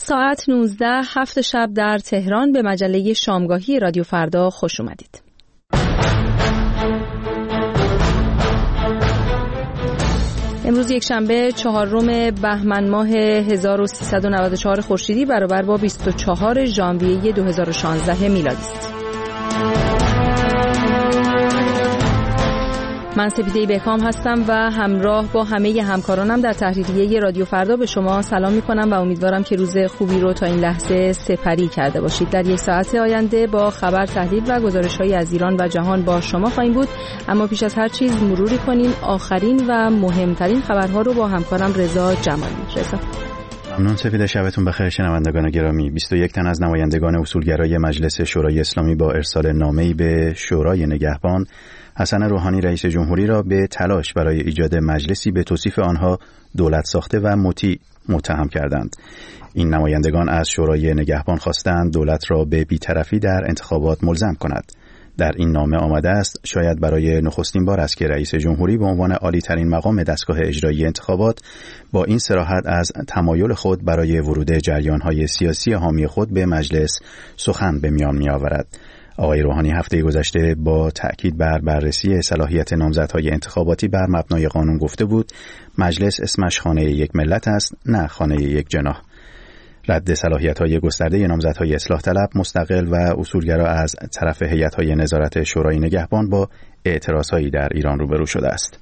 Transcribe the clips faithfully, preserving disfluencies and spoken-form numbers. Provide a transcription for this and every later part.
ساعت نوزده هفت شب در تهران به مجله شامگاهی رادیو فردا خوش اومدید. امروز یک شنبه چهارم بهمن ماه هزار و سیصد و نود و چهار خورشیدی برابر با بیست و چهارم ژانویه دو هزار و شانزده میلادی است. من سپیده بهکام هستم و همراه با همه همکارانم در تحریریه رادیو فردا به شما سلام می‌کنم و امیدوارم که روز خوبی رو تا این لحظه سپری کرده باشید. در یک ساعت آینده با خبر، تحلیل و گزارش‌هایی از ایران و جهان با شما خواهیم بود، اما پیش از هر چیز مروری کنیم آخرین و مهمترین خبرها رو با همکارم رضا جمالی. رضا ممنون سپیده، شبتون بخیر شنوندگان گرامی. بیست و یک تن از نمایندگان اصولگرای مجلس شورای اسلامی با ارسال نامه‌ای به شورای نگهبان حسن روحانی رئیس جمهوری را به تلاش برای ایجاد مجلسی به توصیف آنها دولت ساخته و مطیع متهم کردند. این نمایندگان از شورای نگهبان خواستند دولت را به بی‌طرفی در انتخابات ملزم کند. در این نامه آمده است شاید برای نخستین بار است که رئیس جمهوری به عنوان عالی ترین مقام دستگاه اجرایی انتخابات با این صراحت از تمایل خود برای ورود جریان‌های سیاسی حامی خود به مجلس سخن به میان می‌آورد. آقای روحانی هفته گذشته با تأکید بر بررسی صلاحیت نامزدهای انتخاباتی بر مبنای قانون گفته بود مجلس اسمش خانه یک ملت است، نه خانه یک جناح. رد صلاحیت‌های گسترده نامزدهای اصلاح طلب، مستقل و اصولگرا از طرف هیئت‌های نظارت شورای نگهبان با اعتراضهایی در ایران روبرو شده است.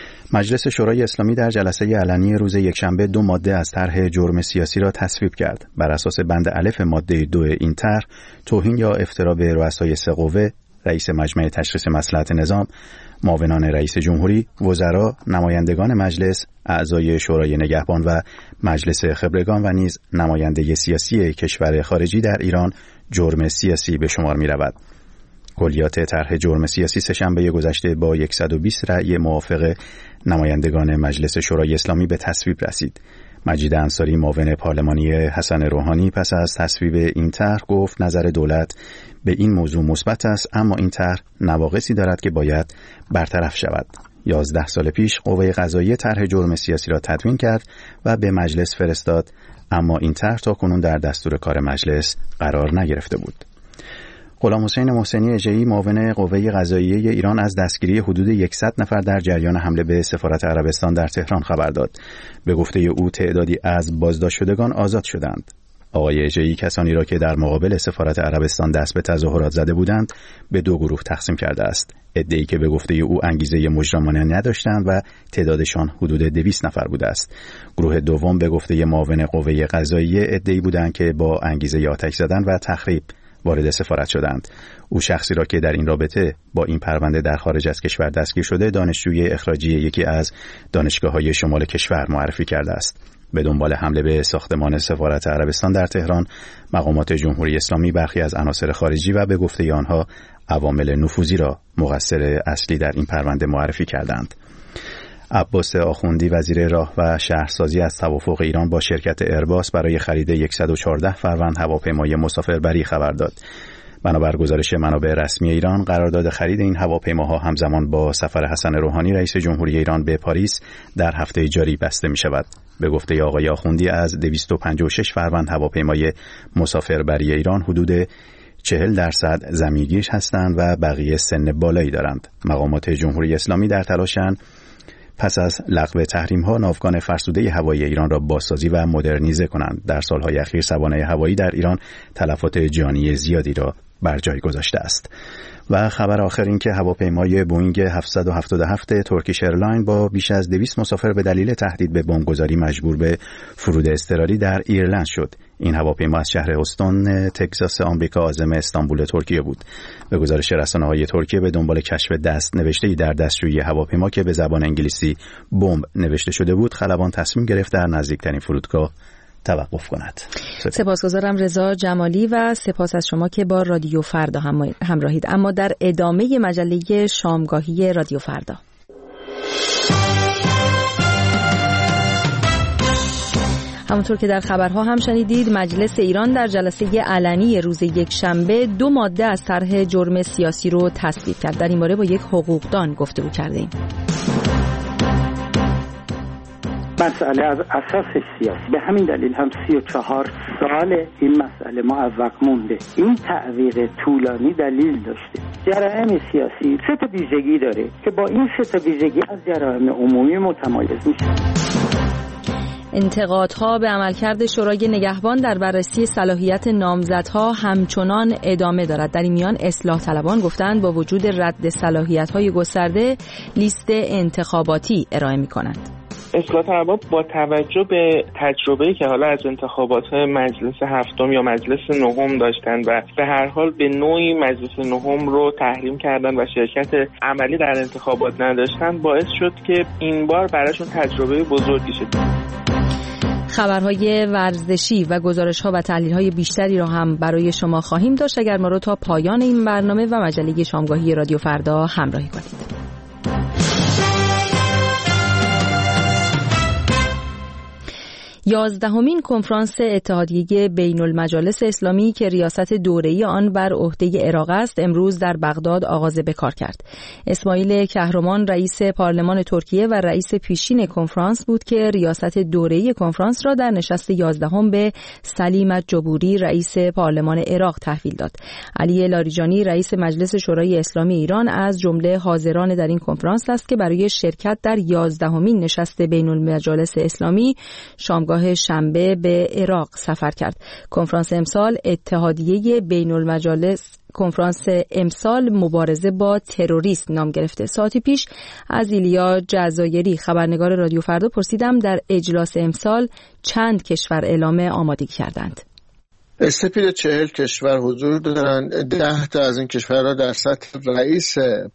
مجلس شورای اسلامی در جلسه علنی روز یکشنبه دو ماده از طرح جرم سیاسی را تصویب کرد. بر اساس بند الف ماده دو این طرح، توهین یا افترا به رؤسای سه قوه، رئیس مجمع تشخیص مصلحت نظام، معاونان رئیس جمهوری، وزرا، نمایندگان مجلس، اعضای شورای نگهبان و مجلس خبرگان و نیز نماینده سیاسی کشور خارجی در ایران جرم سیاسی به شمار می رود. کلیات طرح جرم سیاسی سه‌شنبه گذشته با صد و بیست رأی موافق نمایندگان مجلس شورای اسلامی به تصویب رسید. مجید انصاری معاون پارلمانی حسن روحانی پس از تصویب این طرح گفت نظر دولت به این موضوع مثبت است، اما این طرح نواقصی دارد که باید برطرف شود. یازده سال پیش قوه قضاییه طرح جرم سیاسی را تدوین کرد و به مجلس فرستاد، اما این طرح تاکنون در دستور کار مجلس قرار نگرفته بود. غلام حسین محسنی اژه‌ای معاون قوه قضاییه ایران از دستگیری حدود صد نفر در جریان حمله به سفارت عربستان در تهران خبر داد. به گفته او تعدادی از بازداشت شدگان آزاد شدند. آقای اژه‌ای کسانی را که در مقابل سفارت عربستان دست به تظاهرات زده بودند به دو گروه تقسیم کرده است. عده‌ای که به گفته او انگیزه مجرمانه نداشتند و تعدادشان حدود دویست نفر بوده است. گروه دوم به گفته معاون قوه قضاییه عده‌ای بودند که با انگیزه آتش زدن و تخریب وارد سفارت شدند. او شخصی را که در این رابطه با این پرونده در خارج از کشور دستگیر شده دانشجوی اخراجی یکی از دانشگاه‌های شمال کشور معرفی کرده است. به دنبال حمله به ساختمان سفارت عربستان در تهران، مقامات جمهوری اسلامی برخی از عناصر خارجی و به گفته آنها عوامل نفوذی را مقصر اصلی در این پرونده معرفی کردند. عباس آخوندی وزیر راه و شهرسازی از توافق ایران با شرکت ایرباس برای خرید صد و چهارده فروند هواپیمای مسافربری خبر داد. بنابر گزارش منابع رسمی ایران، قرارداد خرید این هواپیماها همزمان با سفر حسن روحانی رئیس جمهوری ایران به پاریس در هفته جاری بسته می شود. به گفته آقای آخوندی از دویست و پنجاه و شش فروند هواپیمای مسافربری ایران حدود چهل درصد زمینگیر هستند و بقیه سن بالایی دارند. مقامات جمهوری اسلامی در تلاشند پس از لغو تحریم‌ها ناوگان فرسوده هوایی ایران را بازسازی و مدرنیزه کنند. در سالهای اخیر سوانح هوایی در ایران تلفات جانی زیادی را بر جای گذاشته است. و خبر آخر این که هواپیمای بوئینگ هفتصد و هفتاد و هفت ترکیش ایرلاین با بیش از دویست مسافر به دلیل تهدید به بمبگذاری مجبور به فرود اضطراری در ایرلند شد. این هواپیما از شهر استون تگزاس آمریکا عازم استانبول ترکیه بود. به گزارش رسانه‌های ترکیه به دنبال کشف دست نوشته‌ای در دستشویی هواپیما که به زبان انگلیسی بمب نوشته شده بود، خلبان تصمیم گرفت در نزدیکترین فرودگاه توقف کند. سپاسگزارم رضا جمالی و سپاس از شما که با رادیو فردا هم همراهید. اما در ادامه مجله شامگاهی رادیو فردا، همونطور که در خبرها هم شنیدید، مجلس ایران در جلسه علنی روز یکشنبه دو ماده از طرح جرم سیاسی رو تصویب کرد. در این باره با یک حقوقدان گفتگو کردیم. مسئله از اساسش سیاسی، به همین دلیل هم سی و چهار سال این مسئله معوق مونده. این تعویق طولانی دلیل داشته. جرایم سیاسی سه تا ویژگی داره که با این سه تا ویژگی از جرایم عمومی متمایز میشه. انتقادها به عملکرد شورای نگهبان در بررسی صلاحیت نامزدها همچنان ادامه دارد. در این میان اصلاح طلبان گفتند با وجود رد صلاحیت‌های گسترده لیست انتخاباتی ارائه می‌کنند. اصلاح طلبان با توجه به تجربه‌ای که حالا از انتخابات مجلس هفتم یا مجلس نهم داشتن و به هر حال به نوعی مجلس نهم رو تحریم کردن و شرکت عملی در انتخابات نداشتن، باعث شد که این بار براشون تجربه بزرگی شد. خبرهای ورزشی و گزارش‌ها و تحلیل‌های بیشتری را هم برای شما خواهیم داشت اگر ما رو تا پایان این برنامه و مجله شامگاهی رادیو فردا همراهی کنید. یازدهمین کنفرانس اتحادیه بین المجالس اسلامی که ریاست دوره‌ای آن بر عهده عراق است امروز در بغداد آغاز به کار کرد. اسماعیل کهرمان رئیس پارلمان ترکیه و رئیس پیشین کنفرانس بود که ریاست دوره‌ای کنفرانس را در نشست یازدهم به سلیم جبوری رئیس پارلمان عراق تحویل داد. علی لاریجانی رئیس مجلس شورای اسلامی ایران از جمله حاضران در این کنفرانس است که برای شرکت در یازدهمین نشست بین المجالس اسلامی شامگاه شنبه به عراق سفر کرد. کنفرانس امسال اتحادیه بین المجالس کنفرانس امسال مبارزه با تروریسم نام گرفته. ساعتی پیش از ایلیا جزایری خبرنگار رادیو فردا پرسیدم در اجلاس امسال چند کشور اعلام آمادگی کردند. سپید چهل کشور حضور دارند. ده تا از این کشورها در سطح رئیس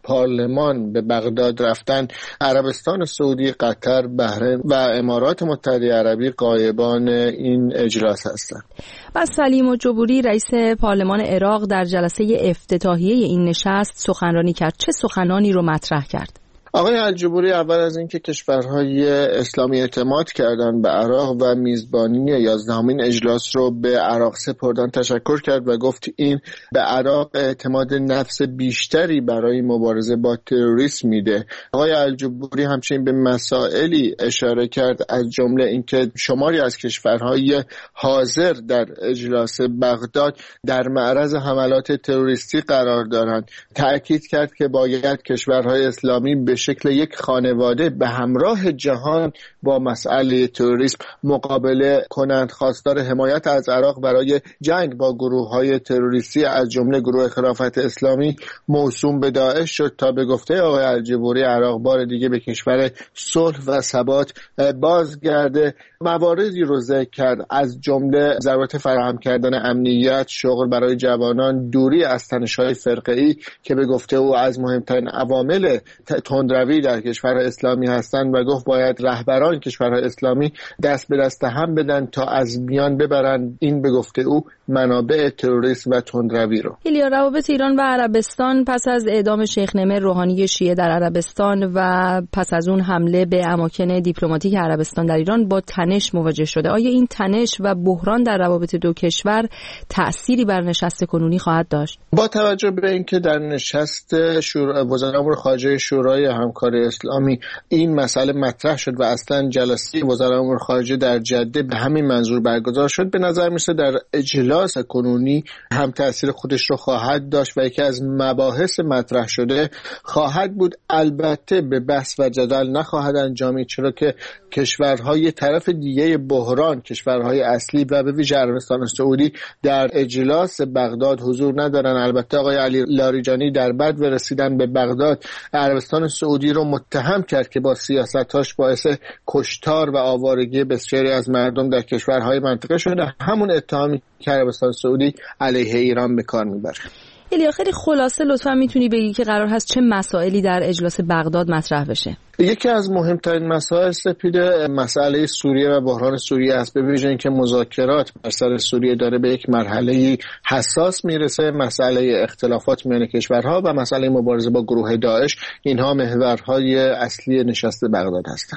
پارلمان به بغداد رفتن. عربستان سعودی، قطر، بحرین و امارات متحده عربی غایبان این اجلاس هستند. و سلیم و جبوری رئیس پارلمان عراق در جلسه افتتاحیه این نشست سخنرانی کرد. چه سخنانی رو مطرح کرد؟ آقای الجبوری اول از اینکه کشورهای اسلامی اعتماد کردند به عراق و میزبانی یازدهمین اجلاس رو به عراق سپردن تشکر کرد و گفت این به عراق اعتماد نفس بیشتری برای مبارزه با تروریسم میده. آقای الجبوری همچنین به مسائلی اشاره کرد از جمله اینکه شماری از کشورهای حاضر در اجلاس بغداد در معرض حملات تروریستی قرار دارند. تأکید کرد که باید کشورهای اسلامی به شکل یک خانواده به همراه جهان با مسئله تروریسم مقابله کنند. خواستار حمایت از عراق برای جنگ با گروه‌های تروریستی از جمله گروه خلافت اسلامی موسوم به داعش شد تا به گفته آقای الجبوری عراق بار دیگه به کشور صلح و ثبات بازگرده. مواردی رو ذکر کرد از جمله ضرورت فراهم کردن امنیت، شغل برای جوانان، دوری از تنش‌های فرقه‌ای که به گفته او از مهمترین عوامل تندروی در کشور اسلامی هستند و گفت باید رهبران کشورهای اسلامی دست به دست هم بدن تا از میان ببرند این به گفته او منابع تروریسم و تندروی رو. ایلیا، روابط ایران و عربستان پس از اعدام شیخ نمر روحانی شیعه در عربستان و پس از اون حمله به اماکن دیپلماتیک عربستان در ایران با تنش مواجه شده. آیا این تنش و بحران در روابط دو کشور تأثیری بر نشست کنونی خواهد داشت؟ با توجه به اینکه در نشست شورای وزرای امور خارجه شورای همکاری اسلامی این مسئله مطرح شد و اصلا جلسه وزرای امور خارجه در جده به همین منظور برگزار شد، به نظر میرسه در اجلاس کنونی هم تأثیر خودش رو خواهد داشت و یکی از مباحث مطرح شده خواهد بود. البته به بحث و جدل نخواهد انجامید، چرا که کشورهای طرف دیگه بحران، کشورهای اصلی و به ویژه عربستان سعودی در اجلاس بغداد حضور ندارن. البته آقای علی لاریجانی در بعد رسیدن به بغداد عربستان سعودی رو متهم کرد که با سیاستاش باعث کشتار و آوارگی بسیاری از مردم در کشورهای منطقه شده. همون اتهامی که عربستان سعودی علیه ایران به کار میبره. ایلیا، خیلی خلاصه لطفا میتونی بگی که قرار هست چه مسائلی در اجلاس بغداد مطرح بشه؟ یکی از مهمترین مسائل سپید مسئله سوریه و بحران سوریه است. به ویژه اینکه مذاکرات بر سر سوریه داره به یک مرحله حساس میرسه. مسئله اختلافات میان کشورها و مسئله مبارزه با گروه داعش، اینها محورهای اصلی نشست بغداد هستند.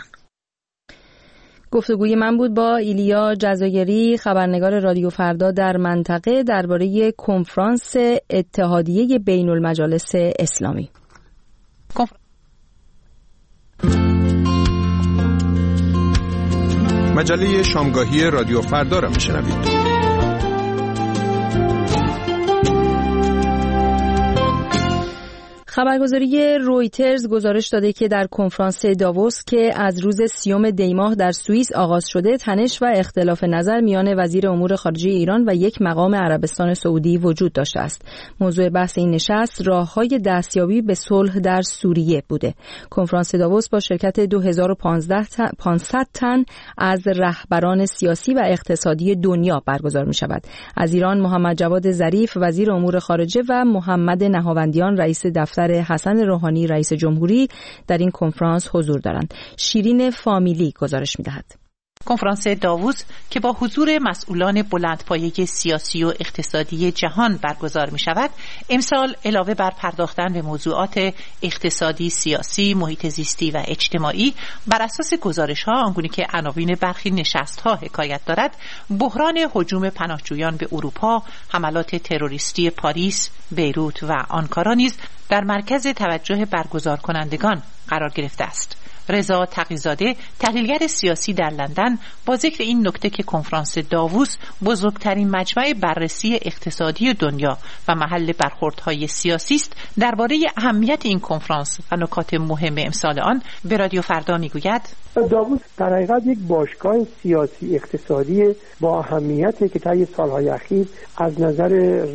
گفتگوی من بود با ایلیا جزایری خبرنگار رادیو فردا در منطقه درباره کنفرانس اتحادیه بین المجالس اسلامی. مجله شامگاهی رادیو فردا را میشنوید. خبرگزاری رویترز گزارش داده که در کنفرانس داووس که از روز سیوم دی ماه در سوئیس آغاز شده، تنش و اختلاف نظر میان وزیر امور خارجه ایران و یک مقام عربستان سعودی وجود داشته است. موضوع بحث این نشست راه‌های دستیابی به صلح در سوریه بوده. کنفرانس داووس با شرکت دو هزار و پانصد تن از رهبران سیاسی و اقتصادی دنیا برگزار می‌شود. از ایران محمد جواد ظریف وزیر امور خارجه و محمد نهاوندیان رئیس دفتر حسن روحانی رئیس جمهوری در این کنفرانس حضور دارند. شیرین فامیلی گزارش می‌دهد. کنفرانس داووس که با حضور مسئولان بلندپایه سیاسی و اقتصادی جهان برگزار می شود، امسال علاوه بر پرداختن به موضوعات اقتصادی، سیاسی، محیط زیستی و اجتماعی، بر اساس گزارش‌ها آنگونه که عناوین برخی نشست‌ها حکایت دارد، بحران هجوم پناهجویان به اروپا، حملات تروریستی پاریس، بیروت و آنکارا نیز در مرکز توجه برگزار کنندگان قرار گرفته است. رضا تقی‌زاده تحلیلگر سیاسی در لندن با ذکر این نکته که کنفرانس داووس بزرگترین مجمع بررسی اقتصادی دنیا و محل برخوردهای سیاسی است، درباره اهمیت این کنفرانس و نکات مهم امسال آن به رادیو فردا میگوید: داووس در حقیقت یک باشگاه سیاسی اقتصادی با اهمیتی که طی سالهای اخیر از نظر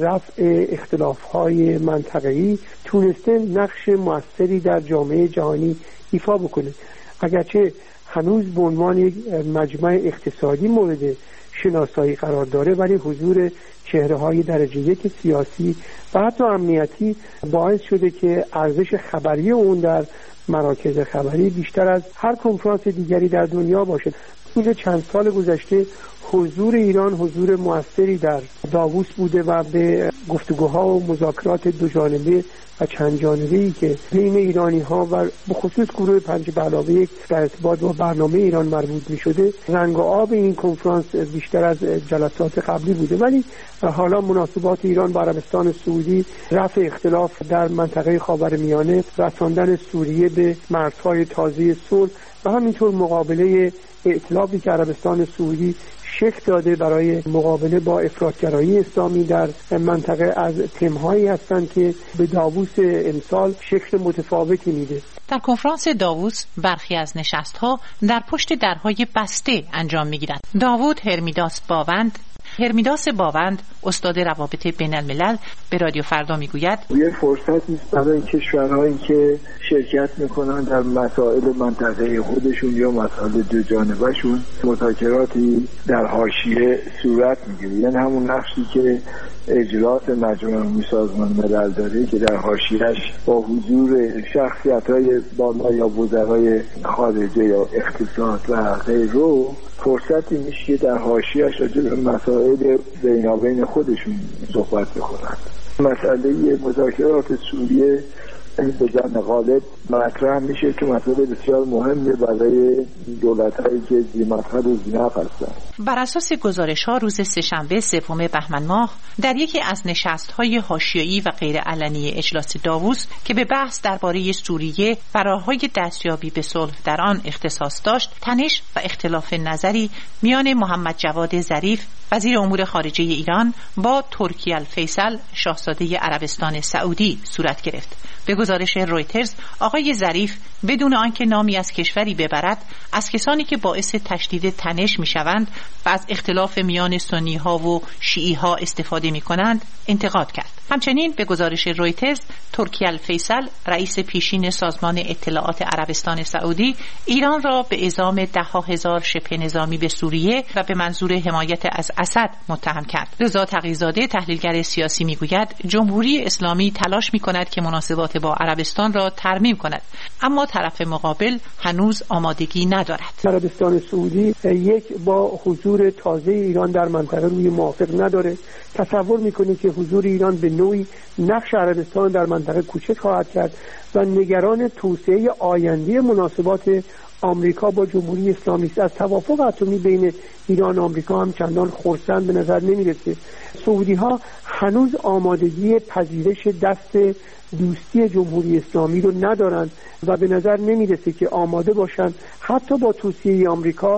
رفع اختلاف‌های منطقه‌ای تونسته نقش موثری در جامعه جهانی ایفا بکنه. اگرچه هنوز به عنوان یک مجمع اقتصادی مورد شناسایی قرار داره، ولی حضور چهره‌های درجه یک سیاسی و حتی امنیتی باعث شده که ارزش خبری اون در مراکز خبری بیشتر از هر کنفرانس دیگری در دنیا باشد. طول چند سال گذشته حضور ایران حضور موثری در داووس بوده و به گفتگوها و مذاکرات دو جانبه و چند جانبه‌ای که بین ایرانی‌ها و به خصوص گروه پنج به علاوه یک در ارتباط با برنامه ایران مربوط می‌شده، رنگ و آب این کنفرانس بیشتر از جلسات قبلی بوده. ولی حالا مناسبات ایران با عربستان سعودی، رفع اختلاف در منطقه خاورمیانه، رساندن سوریه به مرزهای تازه صلح و همینطور مقابله ائتلافی که عربستان سعودی شکل داده برای مقابله با افراطگرایی اسلامی در منطقه، از تم‌هایی هستند که به داووس امسال شکل متفاوتی میده. در کنفرانس داووس برخی از نشست‌ها در پشت درهای بسته انجام می‌گیرد. داوود هرمیداس باوند هرمیداس باوند استاد روابط بین الملل به رادیو فردا میگوید: یه فرصتی است برای کشورهایی که شرکت میکنن در مسائل منطقه خودشون یا مسائل دو جانبه‌شون مذاکراتی در حاشیه صورت میگیره. یعنی همون نقشی که اجلاس مجمع عمومی سازمان ملل داره که در حاشیه‌اش با حضور شخصیت‌های بالا یا وزرای خارجه یا اقتصاد و غیره فرصتی میشه که در حاشیه‌اش راجع به مسائل بینابین خودشون صحبت بکنند. مسئله مذاکرات سوریه به جان غالب مطرح میشه که مسئله بسیار مهمه برای دولت‌هایی که ذی‌مطلب و ذی‌نفع هستند. بر اساس گزارش‌ها روز سه‌شنبه سوم بهمن ماه در یکی از نشست‌های حاشیه‌ای و غیر علنی اجلاس داووس که به بحث درباره سوریه و راه‌های دستیابی به صلح در آن اختصاص داشت، تنش و اختلاف نظری میان محمد جواد ظریف وزیر امور خارجه ایران با ترکی الفیصل شاهزاده عربستان سعودی صورت گرفت. به گزارش رویترز، آقای ظریف بدون آنکه نامی از کشوری ببرد، از کسانی که باعث تشدید تنش میشوند و از اختلاف میان سنی‌ها و شیعی‌ها استفاده می‌کنند انتقاد کرد. همچنین به گزارش رویترز، ترکی الفیصل رئیس پیشین سازمان اطلاعات عربستان سعودی ایران را به اعزام ده ها هزار شبه نظامی به سوریه و به منظور حمایت از اسد متهم کرد. رضا تقی‌زاده تحلیلگر سیاسی میگوید جمهوری اسلامی تلاش می‌کند که مناسبات با عربستان را ترمیم کند، اما طرف مقابل هنوز آمادگی ندارد. عربستان سعودی یک با حضور تازه ایران در منطقه روی موافق نداره. تصور می‌کنه که حضور ایران به نوعی نقش عربستان در منطقه کوچک خواهد کرد و نگران توسعه آینده مناسبات آمریکا با جمهوری اسلامی است. از توافق اتمی بین ایران و آمریکا هم چندان خرسند به نظر نمی‌رسه. سعودی‌ها هنوز آمادگی پذیرش دست دوستی جمهوری اسلامی رو ندارند و به نظر نمی‌رسه که آماده باشند حتی با توصیه آمریکا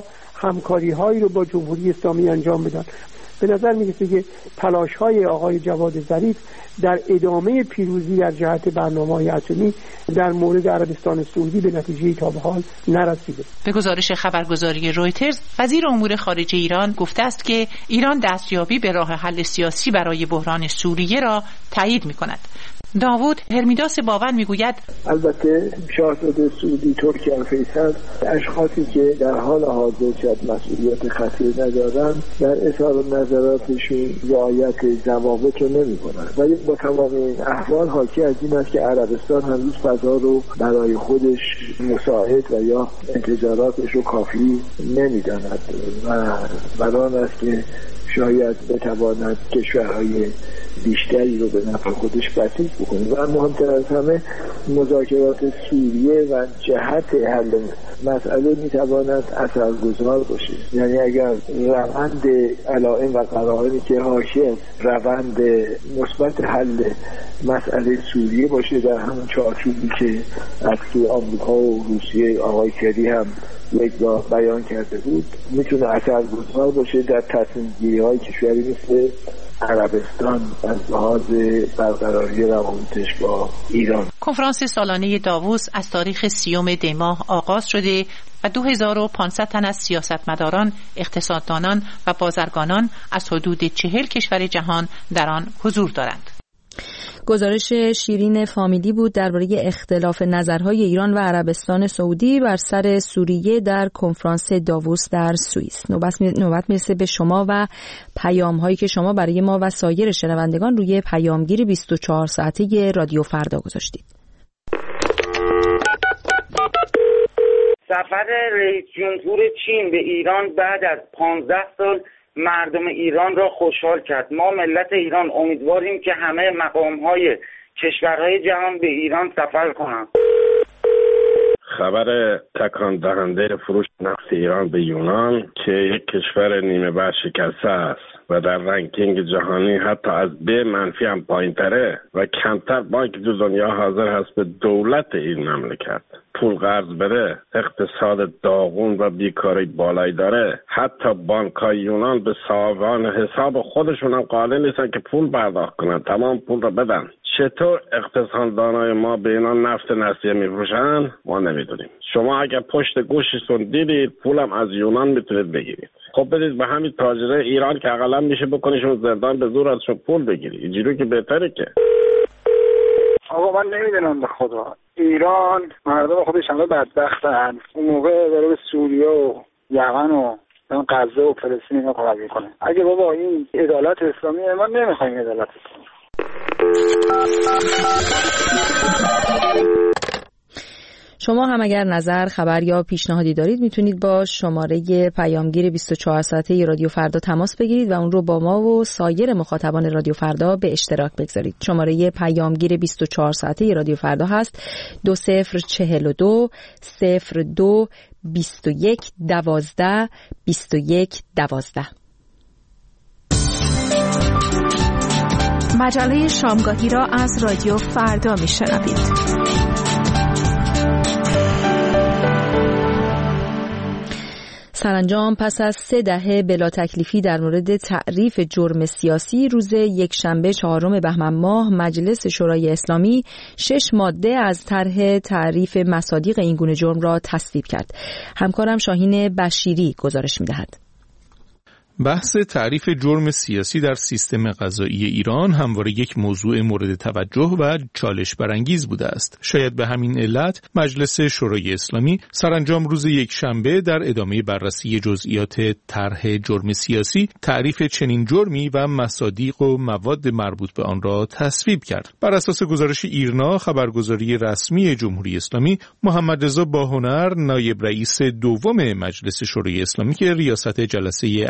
همکاری هایی رو با جمهوری اسلامی انجام بدن. به نظر میرسه که تلاش های آقای جواد ظریف در ادامه پیروزی در جهت برنامه‌های اتمی در مورد عربستان سعودی به نتیجه تا به حال نرسیده. به گزارش خبرگزاری رویترز، وزیر امور خارجه ایران گفته است که ایران دستیابی به راه حل سیاسی برای بحران سوریه را تایید می‌کند. داوود هرمیداس باور میگوید البته شاهزاده سعودی ترکی الفیصل اشخاصی که در حال حاضر شاید مسئولیت خطیر ندارند در اظهار نظراتشون رعایت ضوابط رو نمی‌کنند، ولی با تمام این احوال حاکی از این است که عربستان هنوز فضا رو برای خودش مساعد و یا انتظاراتش رو کافی نمی‌داند و برای است که شاید بتواند کشورهای بیشتری رو به نفع خودش بسیج بکنه و مهمتر از همه مذاکرات سوریه و جهت حل مسئله میتواند اثرگذار باشه. یعنی اگر روند علائم و قرائنی که حاشیه از روند مثبت حل مسئله سوریه باشه در همون چارچوبی که از سوی آمریکا و روسیه آقای کری هم یک بار بیان کرده بود، میتونه اثرگذار باشه در تصمیم گیری های کشوری مثل عربستان از لحاظ برقراری روابطش با ایران. کنفرانس سالانه داووس از تاریخ سیوم دی ماه آغاز شده و دو هزار و پانصد تن از سیاستمداران، اقتصاددانان و بازرگانان از حدود چهل کشور جهان در آن حضور دارند. گزارش شیرین فامیلی بود درباره اختلاف نظرهای ایران و عربستان سعودی بر سر سوریه در کنفرانس داووس در سوئیس. نوبت نوبت میرسه به شما و پیام‌هایی که شما برای ما و سایر شنوندگان روی پیامگیر بیست و چهار ساعته رادیو فردا گذاشتید. سفر رئیس جمهور چین به ایران بعد از پانزده سال مردم ایران را خوشحال کرد. ما ملت ایران امیدواریم که همه مقام‌های کشورهای جهان به ایران سفر کنند. خبر تکان دهنده فروش نفت ایران به یونان که یک کشور نیمه برشکسته است و در رنکینگ جهانی حتی از به منفی هم پایین تره و کمتر بانک دو دنیا حاضر هست به دولت این مملکت پول قرض بده، اقتصاد داغون و بیکاری بالایی داره. حتی بانک‌های یونان به صاحبان حساب خودشون هم قادر نیستن که پول پرداخت کنن، تمام پول رو بدن. چطور اقتصاددانای ما به اینا نفت نسیه میفروشن ما نمیدونیم. شما اگر پشت گوشتون دیدید پولم از یونان میتونید بگیرید. خب بدید به همین تاجره ایران که اقلا میشه بکنیشون زندان به زور ازشون پول بگیری. اینجوری که بهتره که. آقا من نمیدونم به خدا. ایران مردم خودش همه بدبختن. اون موقع داره به سوریه و یمن و غزه و فلسطین اینا کمک میکنه. اگه بابا این عدالت اسلامیه ما نمیخوایم عدالت اسلامی. شما هم اگر نظر، خبر یا پیشنهادی دارید میتونید با شماره پیامگیر بیست و چهار ساعته رادیو فردا تماس بگیرید و اون رو با ما و سایر مخاطبان رادیو فردا به اشتراک بگذارید. شماره پیامگیر بیست و چهار ساعته رادیو فردا هست دو صفر چهل و دو صفر دو بیست و یک دوازده بیست و یک دوازده. مجله شامگاهی را از رادیو فردا میشنوید. سرانجام پس از سه دهه بلا تکلیفی در مورد تعریف جرم سیاسی، روز یکشنبه چهارم بهمن ماه مجلس شورای اسلامی شش ماده از طرح تعریف مصادیق این گونه جرم را تصویب کرد. همکارم شاهین بشیری گزارش می‌دهد. بحث تعریف جرم سیاسی در سیستم قضایی ایران همواره یک موضوع مورد توجه و چالش برانگیز بوده است. شاید به همین علت مجلس شورای اسلامی سرانجام روز یکشنبه در ادامه بررسی جزئیات طرح جرم سیاسی تعریف چنین جرمی و مصادیق و مواد مربوط به آن را تصویب کرد. بر اساس گزارش ایرنا، خبرگزاری رسمی جمهوری اسلامی، محمد رضا باهنر، نایب رئیس دوم مجلس شورای اسلامی که ریاست جلسه علنی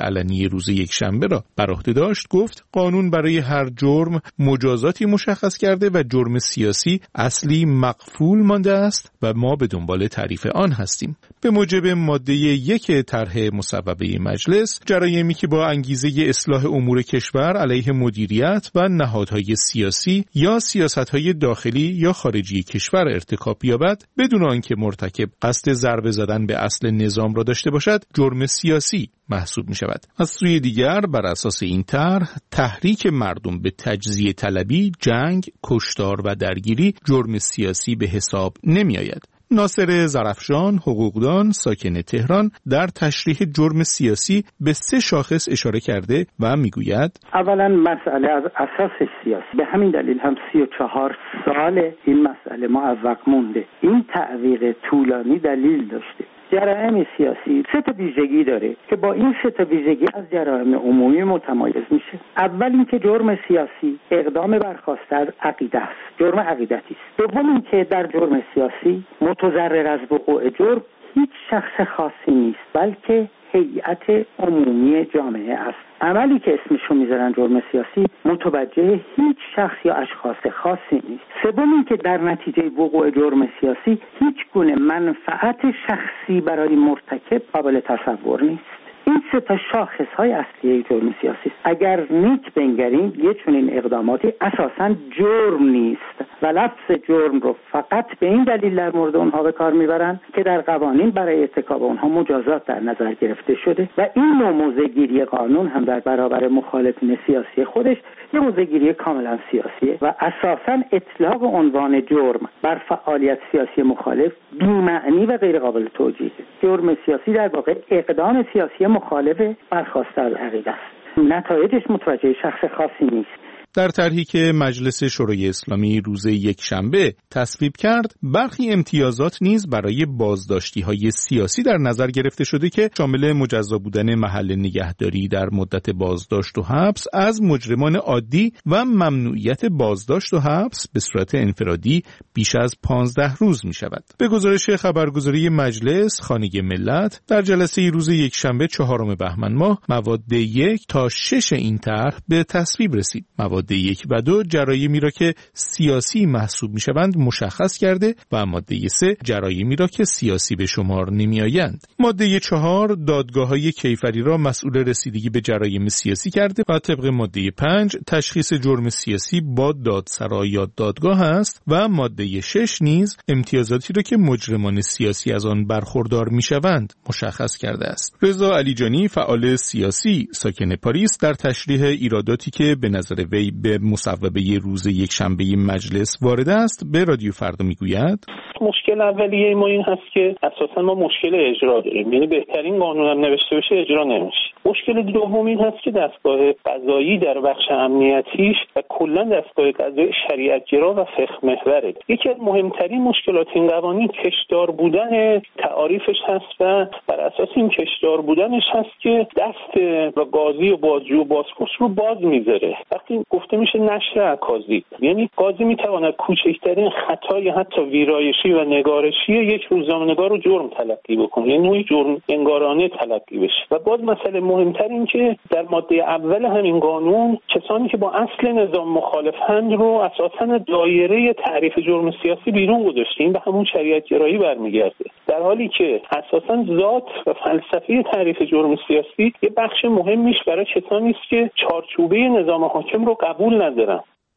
اسلامی روز یک شنبه را بر عهده داشت، گفت قانون برای هر جرم مجازاتی مشخص کرده و جرم سیاسی اصلی مقفول مانده است و ما به دنبال تعریف آن هستیم. به موجب ماده یک طرح مصوبه مجلس، جرایمی که با انگیزه اصلاح امور کشور علیه مدیریت و نهادهای سیاسی یا سیاستهای داخلی یا خارجی کشور ارتکاب یابد بدون آنکه مرتکب قصد ضربه زدن به اصل نظام را داشته باشد، جرم سیاسی محسوب می شود. از سوی دیگر بر اساس این طرح، تحریک مردم به تجزیه طلبی، جنگ، کشتار و درگیری جرم سیاسی به حساب نمی آید. ناصر زرفشان، حقوقدان ساکن تهران، در تشریح جرم سیاسی به سه شاخص اشاره کرده و میگوید: اولا مسئله از اساس سیاسی، به همین دلیل هم سی و چهار سال این مسئله معوق مونده. این تعویق طولانی دلیل داشته. جرایم سیاسی سه تا ویژگی داره که با این سه تا ویژگی از جرایم عمومی متمایز میشه. اول اینکه جرم سیاسی اقدام برخواسته از عقیده است، جرم عقیدتی است. دوم اینکه در جرم سیاسی متضرر از وقوع جرم هیچ شخص خاصی نیست، بلکه هیئت عمومی جامعه است. عملی که اسمشو میذارن جرم سیاسی متوجه هیچ شخص یا اشخاص خاصی نیست. سوم این که در نتیجه وقوع جرم سیاسی هیچ گونه منفعت شخصی برای مرتکب قابل تصور نیست. این سه تا شاخص های اصلی جرم سیاسی است. اگر نیک بنگریم یه چنین اقداماتی اساساً جرم نیست و لفظ جرم رو فقط به این دلیل در مورد اونها به کار میبرن که در قوانین برای ارتکاب اونها مجازات در نظر گرفته شده و این نوع موضع‌گیری قانون هم در برابر مخالفین سیاسی خودش یه موضع‌گیری کاملا سیاسیه و اساساً اطلاق عنوان جرم بر فعالیت سیاسی مخالف بی‌معنی و غیر قابل توجیه. جرم سیاسی در واقع اقدام سیاسی مخالف برخواسته از عقیده است. نتایجش متوجه شخص خاصی نیست. در طرحی که مجلس شورای اسلامی روز یک شنبه تصویب کرد، برخی امتیازات نیز برای بازداشتی‌های سیاسی در نظر گرفته شده که شامل مجزا بودن محل نگهداری در مدت بازداشت و حبس از مجرمان عادی و ممنوعیت بازداشت و حبس به صورت انفرادی بیش از پانزده روز می شود. به گزارش خبرگزاری مجلس، خانه ملت در جلسه روز یک شنبه چهارم بهمن ماه مواد یک تا شش این طرح به تصویب رسید. مواد ماده یک و دو جرایمی را که سیاسی محسوب می شوند مشخص کرده و ماده سه جرایمی را که سیاسی به شمار نمی آیند. ماده چهار دادگاه‌های کیفری را مسئول رسیدگی به جرایم سیاسی کرده و طبق ماده پنج تشخیص جرم سیاسی با دادسرا یا دادگاه است و ماده شش نیز امتیازاتی را که مجرمان سیاسی از آن برخوردار می شوند مشخص کرده است. رضا علیجانی فعال سیاسی ساکن پاریس در تشریح ایراداتی که به نظر وی به مصوبه روز یک شنبه مجلس وارد است به رادیو فردا میگوید: مشکل اولیه ما این هست که اساسا ما مشکل اجرا داریم، یعنی بهترین قانون هم نوشته بشه اجرا نمیشه. مشکل دوم این هست که دستگاه قضایی در بخش امنیتیش و کلا دستگاه قضایی شریعت‌گرا و فقه محوره. یکی از مهمترین مشکلات این قوانین کشدار بودن تعاریفش هست و بر اساس این کشدار بودنش هست که دست و قاضی و بازجو و بازپرس رو باز میذاره. وقتی گفته میشه نشر عکاسی، یعنی قاضی میتواند کوچکترین خطای حتی ویرایشی و نگارشی یک روزنامه‌نگار رو جرم تلقی بکنه، یعنی نوعی جرم انگارانه تلقی بشه. و باز مسئله مهمتر این که در ماده اول همین قانون کسانی که با اصل نظام مخالفند رو اساساً دایره تعریف جرم سیاسی بیرون گذاشته، این به همون شریعت گرایی برمیگرده، در حالی که اساساً ذات و فلسفه تعریف جرم سیاسی یه بخش مهمیش برای کسانی است که چارچوبه نظام حاکم رو قبول ندارن.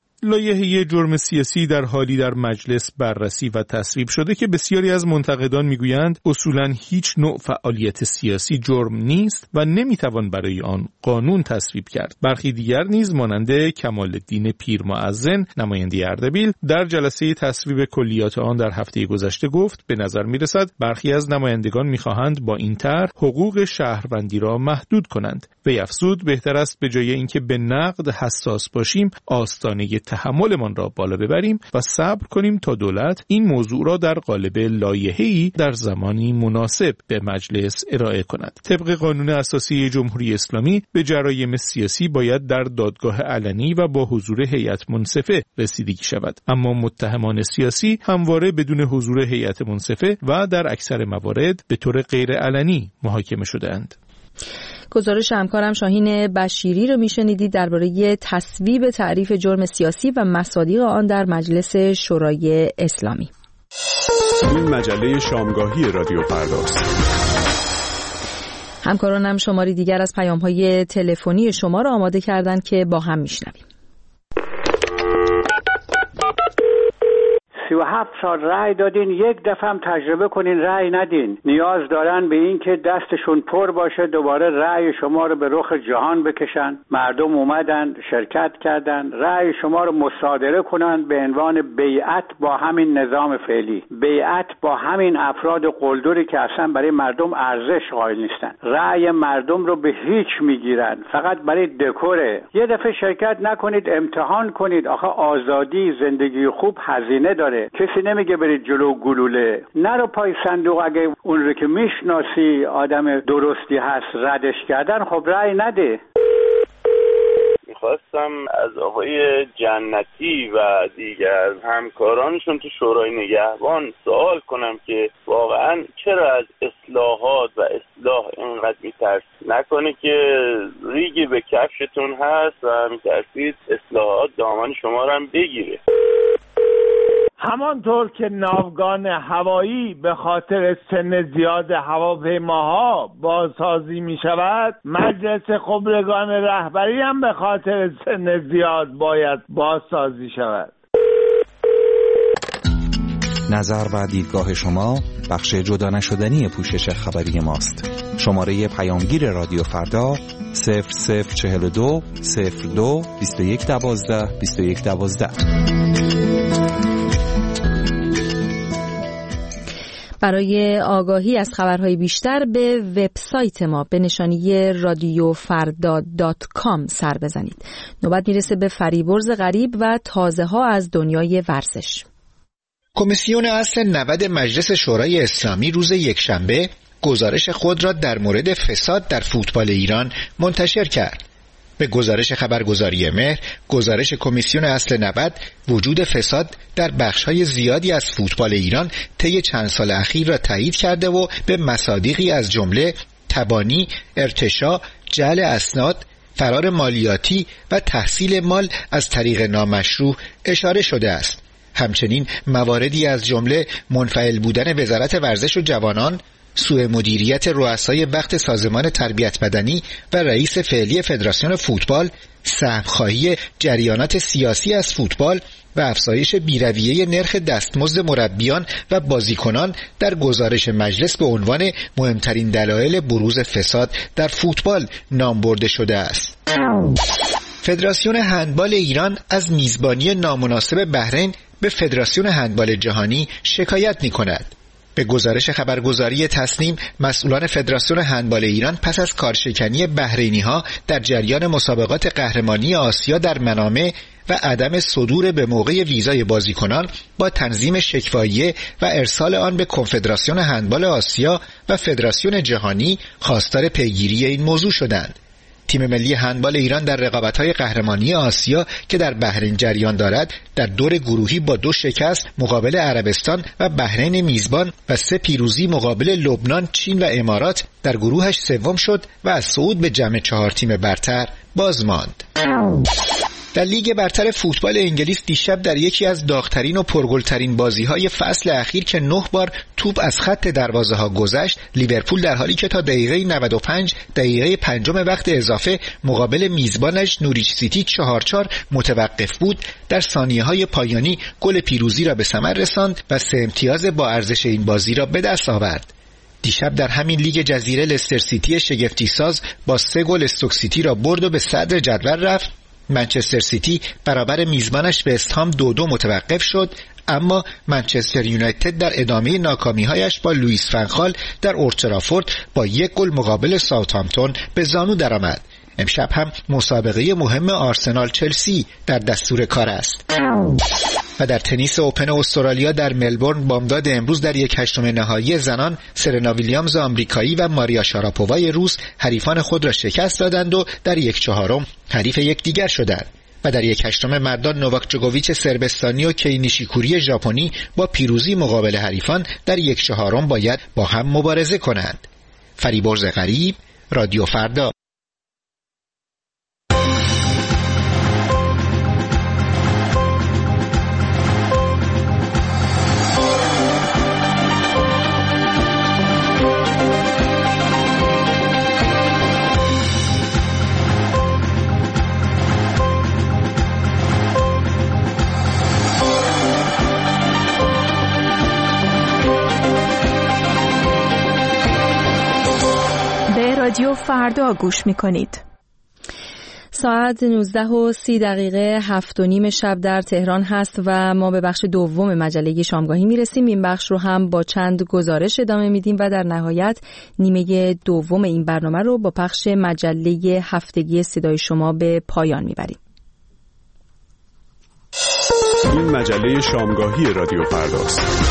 لایحه جرم سیاسی در حالی در مجلس بررسی و تصویب شده که بسیاری از منتقدان میگویند اصولاً هیچ نوع فعالیت سیاسی جرم نیست و نمیتوان برای آن قانون تصویب کرد. برخی دیگر نیز مانند کمال‌الدین پیرمعزن نماینده اردبیل در جلسه تصویب کلیات آن در هفته گذشته گفت به نظر میرسد برخی از نمایندگان میخواهند با این طرح حقوق شهروندی را محدود کنند. وی افزود بهتر است به جای اینکه به نقد حساس باشیم آستانه تحملمان را بالا ببریم و صبر کنیم تا دولت این موضوع را در قالب لایحه‌ای در زمانی مناسب به مجلس ارائه کند. طبق قانون اساسی جمهوری اسلامی به جرایم سیاسی باید در دادگاه علنی و با حضور هیئت منصفه رسیدگی شود، اما متهمان سیاسی همواره بدون حضور هیئت منصفه و در اکثر موارد به طور غیر علنی محاکمه شده‌اند. گزارش همکارم شاهین بشیری رو میشنیدید درباره تصویب تعریف جرم سیاسی و مصادیق آن در مجلس شورای اسلامی. این مجله شامگاهی رادیو فرداست. همکارانم شماری دیگر از پیام‌های تلفنی شما را آماده کردند که با هم میشنویم. سی و هفت سال رأی دادین، یک دفعه هم تجربه کنین رأی ندین. نیاز دارن به این که دستشون پر باشه دوباره رأی شما رو به رخ جهان بکشن. مردم اومدن شرکت کردن، رأی شما رو مصادره کنن به عنوان بیعت با همین نظام فعلی، بیعت با همین افراد قلدری که اصلا برای مردم ارزش قائل نیستن. رأی مردم رو به هیچ میگیرن، فقط برای دکوره. یه دفعه شرکت نکنید، امتحان کنید. آخه آزادی، زندگی خوب هزینه داره. کسی نمیگه برید جلو گلوله. نرو پای صندوق. اگه اون رو که میشناسی آدم درستی هست ردش کردن، خب رأی نده. میخواستم از آقای جنتی و دیگر همکارانشون تو شورای نگهبان سوال کنم که واقعا چرا از اصلاحات و اصلاح اینقدر میترس؟ نکنه که ریگی به کفشتون هست و میترسید اصلاحات دامن شما رو هم بگیره. همانطور که ناوگان هوایی به خاطر سن زیاد هواپیماها بازسازی می شود، مجلس خبرگان رهبری هم به خاطر سن زیاد باید بازسازی شود. نظر و دیدگاه شما بخش جدا نشدنی پوشش خبری ماست. شماره پیامگیر رادیو فردا صفر صفر چهل و دو صفر دو بیست و یک دوازده بیست و یک دوازده. برای آگاهی از خبرهای بیشتر به وبسایت ما به نشانی رادیو فردا دات کام سر بزنید. نوبت میرسه به فریبرز غریب و تازه ها از دنیای ورزش. کمیسیون اصل نود مجلس شورای اسلامی روز یکشنبه گزارش خود را در مورد فساد در فوتبال ایران منتشر کرد. به گزارش خبرگزاری مهر، گزارش کمیسیون اصل نود وجود فساد در بخش‌های زیادی از فوتبال ایران طی چند سال اخیر را تایید کرده و به مصادیقی از جمله تبانی، ارتشاء، جعل اسناد، فرار مالیاتی و تحصیل مال از طریق نامشروع اشاره شده است. همچنین مواردی از جمله منفعل بودن وزارت ورزش و جوانان، سوء مدیریت رؤسای وقت سازمان تربیت بدنی و رئیس فعلی فدراسیون فوتبال، سهم‌خواهی جریانات سیاسی از فوتبال و افزایش بی‌رویه نرخ دستمزد مربیان و بازیکنان در گزارش مجلس به عنوان مهمترین دلایل بروز فساد در فوتبال نام برده شده است. فدراسیون هندبال ایران از میزبانی نامناسب بحرین به فدراسیون هندبال جهانی شکایت می‌کند. به گزارش خبرگزاری تصنیم، مسئولان فدراسیون هندبال ایران پس از کارشکنی بحرینی‌ها در جریان مسابقات قهرمانی آسیا در منامه و عدم صدور به موقع ویزای بازیکنان با تنظیم شکواییه و ارسال آن به کنفدراسیون هندبال آسیا و فدراسیون جهانی خواستار پیگیری این موضوع شدند. تیم ملی هندبال ایران در رقابت‌های قهرمانی آسیا که در بحرین جریان دارد در دور گروهی با دو شکست مقابل عربستان و بحرین میزبان و سه پیروزی مقابل لبنان، چین و امارات در گروهش سوم شد و از صعود به جمع چهار تیم برتر باز ماند. در لیگ برتر فوتبال انگلیس دیشب در یکی از داغ‌ترین و پرگل‌ترین بازی‌های فصل اخیر که نه بار توپ از خط دروازه‌ها گذشت، لیورپول در حالی که تا دقیقه نود و پنج دقیقه پنجم وقت اضافه مقابل میزبانش نوریچ سیتی چهار چهار متوقف بود، در ثانیه‌های پایانی گل پیروزی را به ثمر رساند و سه امتیاز با ارزش این بازی را به دست آورد. دیشب در همین لیگ جزیره لستر سیتی شگفتی ساز با سه گل استوک سیتی را برد و به صدر جدول رفت. منچستر سیتی برابر میزبانش به استهام دو دو متوقف شد، اما منچستر یونایتد در ادامه ناکامی‌هایش با لوئیس فنخال در اولد ترافورد با یک گل مقابل ساوثهامپتون به زانو درآمد. امشب هم مسابقه مهم آرسنال چلسی در دستور کار است. و در تنیس اوپن استرالیا در ملبورن بامداد امروز در یک هشتم نهایی زنان سرنا ویلیامز آمریکایی و ماریا شاراپووای روس حریفان خود را شکست دادند و در یک چهارم حریف یکدیگر شدند. و در یک هشتم مردان نوواک جوکوویچ سربستانی و کی نیشیکوری ژاپنی با پیروزی مقابل حریفان در یک چهارم باید با هم مبارزه کنند. فریبرز غریب، رادیو فردا. رادیو فردا گوش میکنید. ساعت نوزده و سی دقیقه هفت و نیم شب در تهران هست و ما به بخش دوم مجله شامگاهی میرسیم. این بخش رو هم با چند گزارش ادامه میدیم و در نهایت نیمه دوم این برنامه رو با پخش مجله هفتگی صدای شما به پایان میبریم. این مجله شامگاهی رادیو فرداست.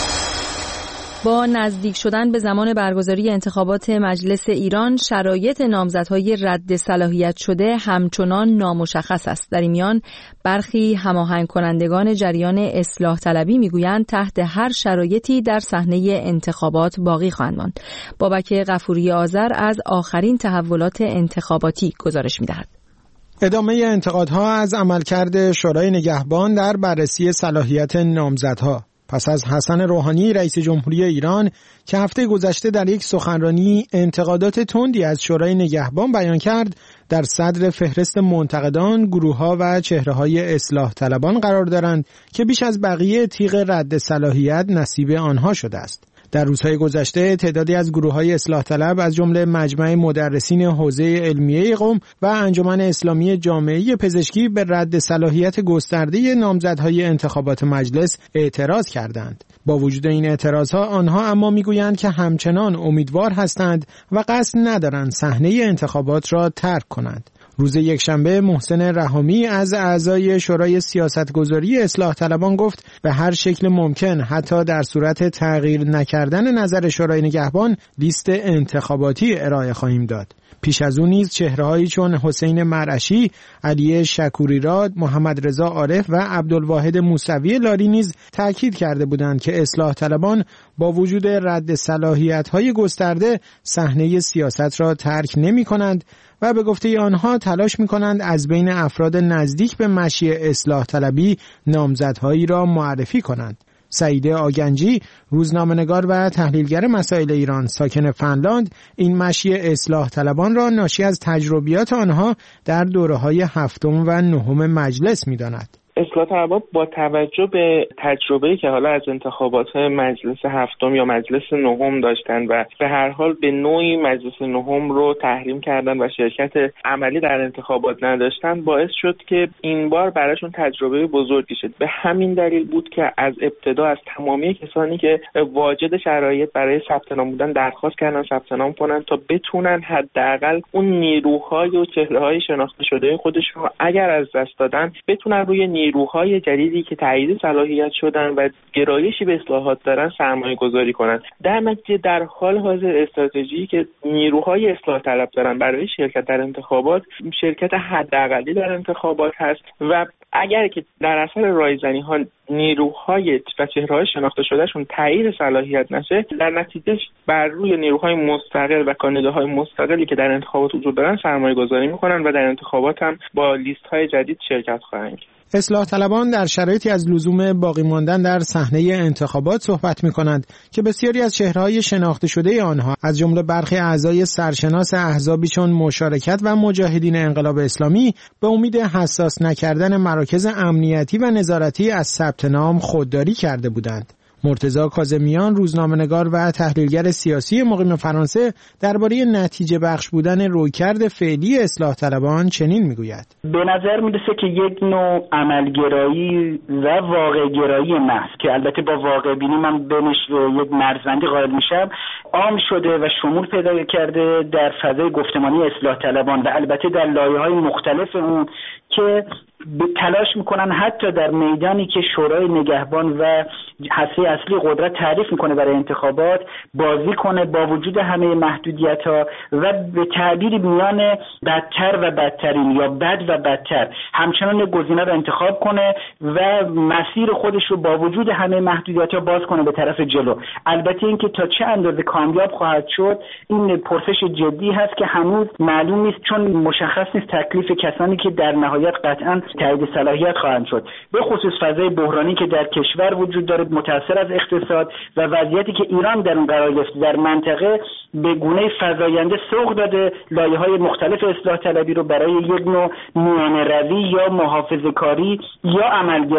با نزدیک شدن به زمان برگزاری انتخابات مجلس ایران، شرایط نامزدهای رد صلاحیت شده همچنان نامشخص است. در این میان برخی هماهنگ کنندگان جریان اصلاح طلبی میگویند تحت هر شرایطی در صحنه انتخابات باقی خواهند ماند. بابک غفوری آذر از آخرین تحولات انتخاباتی گزارش می‌دهد. ادامه انتقادها از عملکرد شورای نگهبان در بررسی صلاحیت نامزدها پس از حسن روحانی رئیس جمهوری ایران که هفته گذشته در یک سخنرانی انتقادات تندی از شورای نگهبان بیان کرد، در صدر فهرست منتقدان گروه‌ها و چهره‌های اصلاح طلبان قرار دارند که بیش از بقیه تیغ رد صلاحیت نصیب آنها شده است. در روزهای گذشته تعدادی از گروه‌های اصلاح طلب از جمله مجمع مدرسین حوزه علمیه قم و انجمن اسلامی جامعه پزشکی به رد صلاحیت گسترده نامزدهای انتخابات مجلس اعتراض کردند. با وجود این اعتراضها آنها اما میگویند که همچنان امیدوار هستند و قصد ندارند صحنه انتخابات را ترک کنند. روز یکشنبه محسن رحامی از اعضای شورای سیاستگذاری اصلاح طلبان گفت به هر شکل ممکن حتی در صورت تغییر نکردن نظر شورای نگهبان لیست انتخاباتی ارائه خواهیم داد. پیش از اون نیز چهره‌هایی چون حسین مرعشی، علی شکوریراد، محمد رضا عارف و عبدالواحد موسوی لاری نیز تاکید کرده بودند که اصلاح طلبان با وجود رد صلاحیت‌های گسترده صحنه سیاست را ترک نمی‌کنند و به گفته آنها تلاش می‌کنند از بین افراد نزدیک به مشیع اصلاح طلبی نامزدهایی را معرفی کنند. سعیده آگنجی، روزنامه‌نگار و تحلیلگر مسائل ایران ساکن فنلاند، این مشیع اصلاح طلبان را ناشی از تجربیات آنها در دوره‌های هفتم و نهم مجلس می‌داند. اصلاح طلبان با توجه به تجربه‌ای که حالا از انتخابات مجلس هفتم یا مجلس نهم داشتن و به هر حال به نوعی مجلس نهم رو تحریم کردن و شرکت عملی در انتخابات نداشتن، باعث شد که این بار براشون تجربه بزرگی شد. به همین دلیل بود که از ابتدا از تمامی کسانی که واجد شرایط برای ثبت نام بودن درخواست کردن ثبت نام کنن تا بتونن حداقل اون نیروهای و چهره‌های شناخته شده خودشون رو اگر از دست دادن بتونن روی نیروهای جدیدی که تایید صلاحیت شدن و گرایشی به اصلاحات دارن سرمایه گذاری کنن. در نتیجه در حال حاضر استراتژی که نیروهای اصلاح طلب دارن برای شرکت در انتخابات شرکت حداقلی در انتخابات هست و اگر که در اثر رایزنی ها نیروهای و چهره‌های شناخته شدهشون تایید صلاحیت نشه، در نتیجه بر روی نیروهای مستقل و کاندیداهای مستقلی که در انتخابات وجود دارن سرمایه گذاری میکنن و در انتخابات هم با لیست های جدید شرکت خواهند. اصلاح طلبان در شرایطی از لزوم باقی ماندن در صحنه انتخابات صحبت می‌کنند که بسیاری از چهره‌های شناخته شده آنها از جمله برخی اعضای سرشناس احزابی چون مشارکت و مجاهدین انقلاب اسلامی به امید حساس نکردن مراکز امنیتی و نظارتی از ثبت نام خودداری کرده بودند. مرتضی کاظمیان، روزنامه‌نگار و تحلیلگر سیاسی مقیم فرانسه، درباره نتیجه بخش بودن رویکرد فعلی اصلاح طلبان چنین میگوید: به نظر میرسه که یک نوع عملگرایی و واقع‌گرایی محض که البته با واقع بینی من بهش یک مرزبندی قائل میشم عام شده و شمول پیدا کرده در فضای گفتمانی اصلاح طلبان و البته در لایه‌های مختلف اون که به تلاش میکنن حتی در میدانی که شورای نگهبان و هسته اصلی قدرت تعریف میکنه برای انتخابات بازی کنه با وجود همه محدودیت‌ها و به تعبیر میان بدتر و بدترین یا بد و بدتر همچنان گزینه رو انتخاب کنه و مسیر خودش رو با وجود همه محدودیت‌ها باز کنه به طرف جلو. البته اینکه تا چه اندازه کامیاب خواهد شد این پرسش جدی هست که هنوز معلوم نیست، چون مشخص نیست تکلیف کسانی که در نهایت قطعاً تایید صلاحیت خواهند شد، به خصوص فضای بحرانی که در کشور وجود داره متأثر از اقتصاد و وضعیتی که ایران در اون قرار گرفته در منطقه به گونه فزاینده سوق داده لایه‌های مختلف اصلاح طلبی رو برای یک نوع میانه روی یا محافظه‌کاری یا عملگرایی.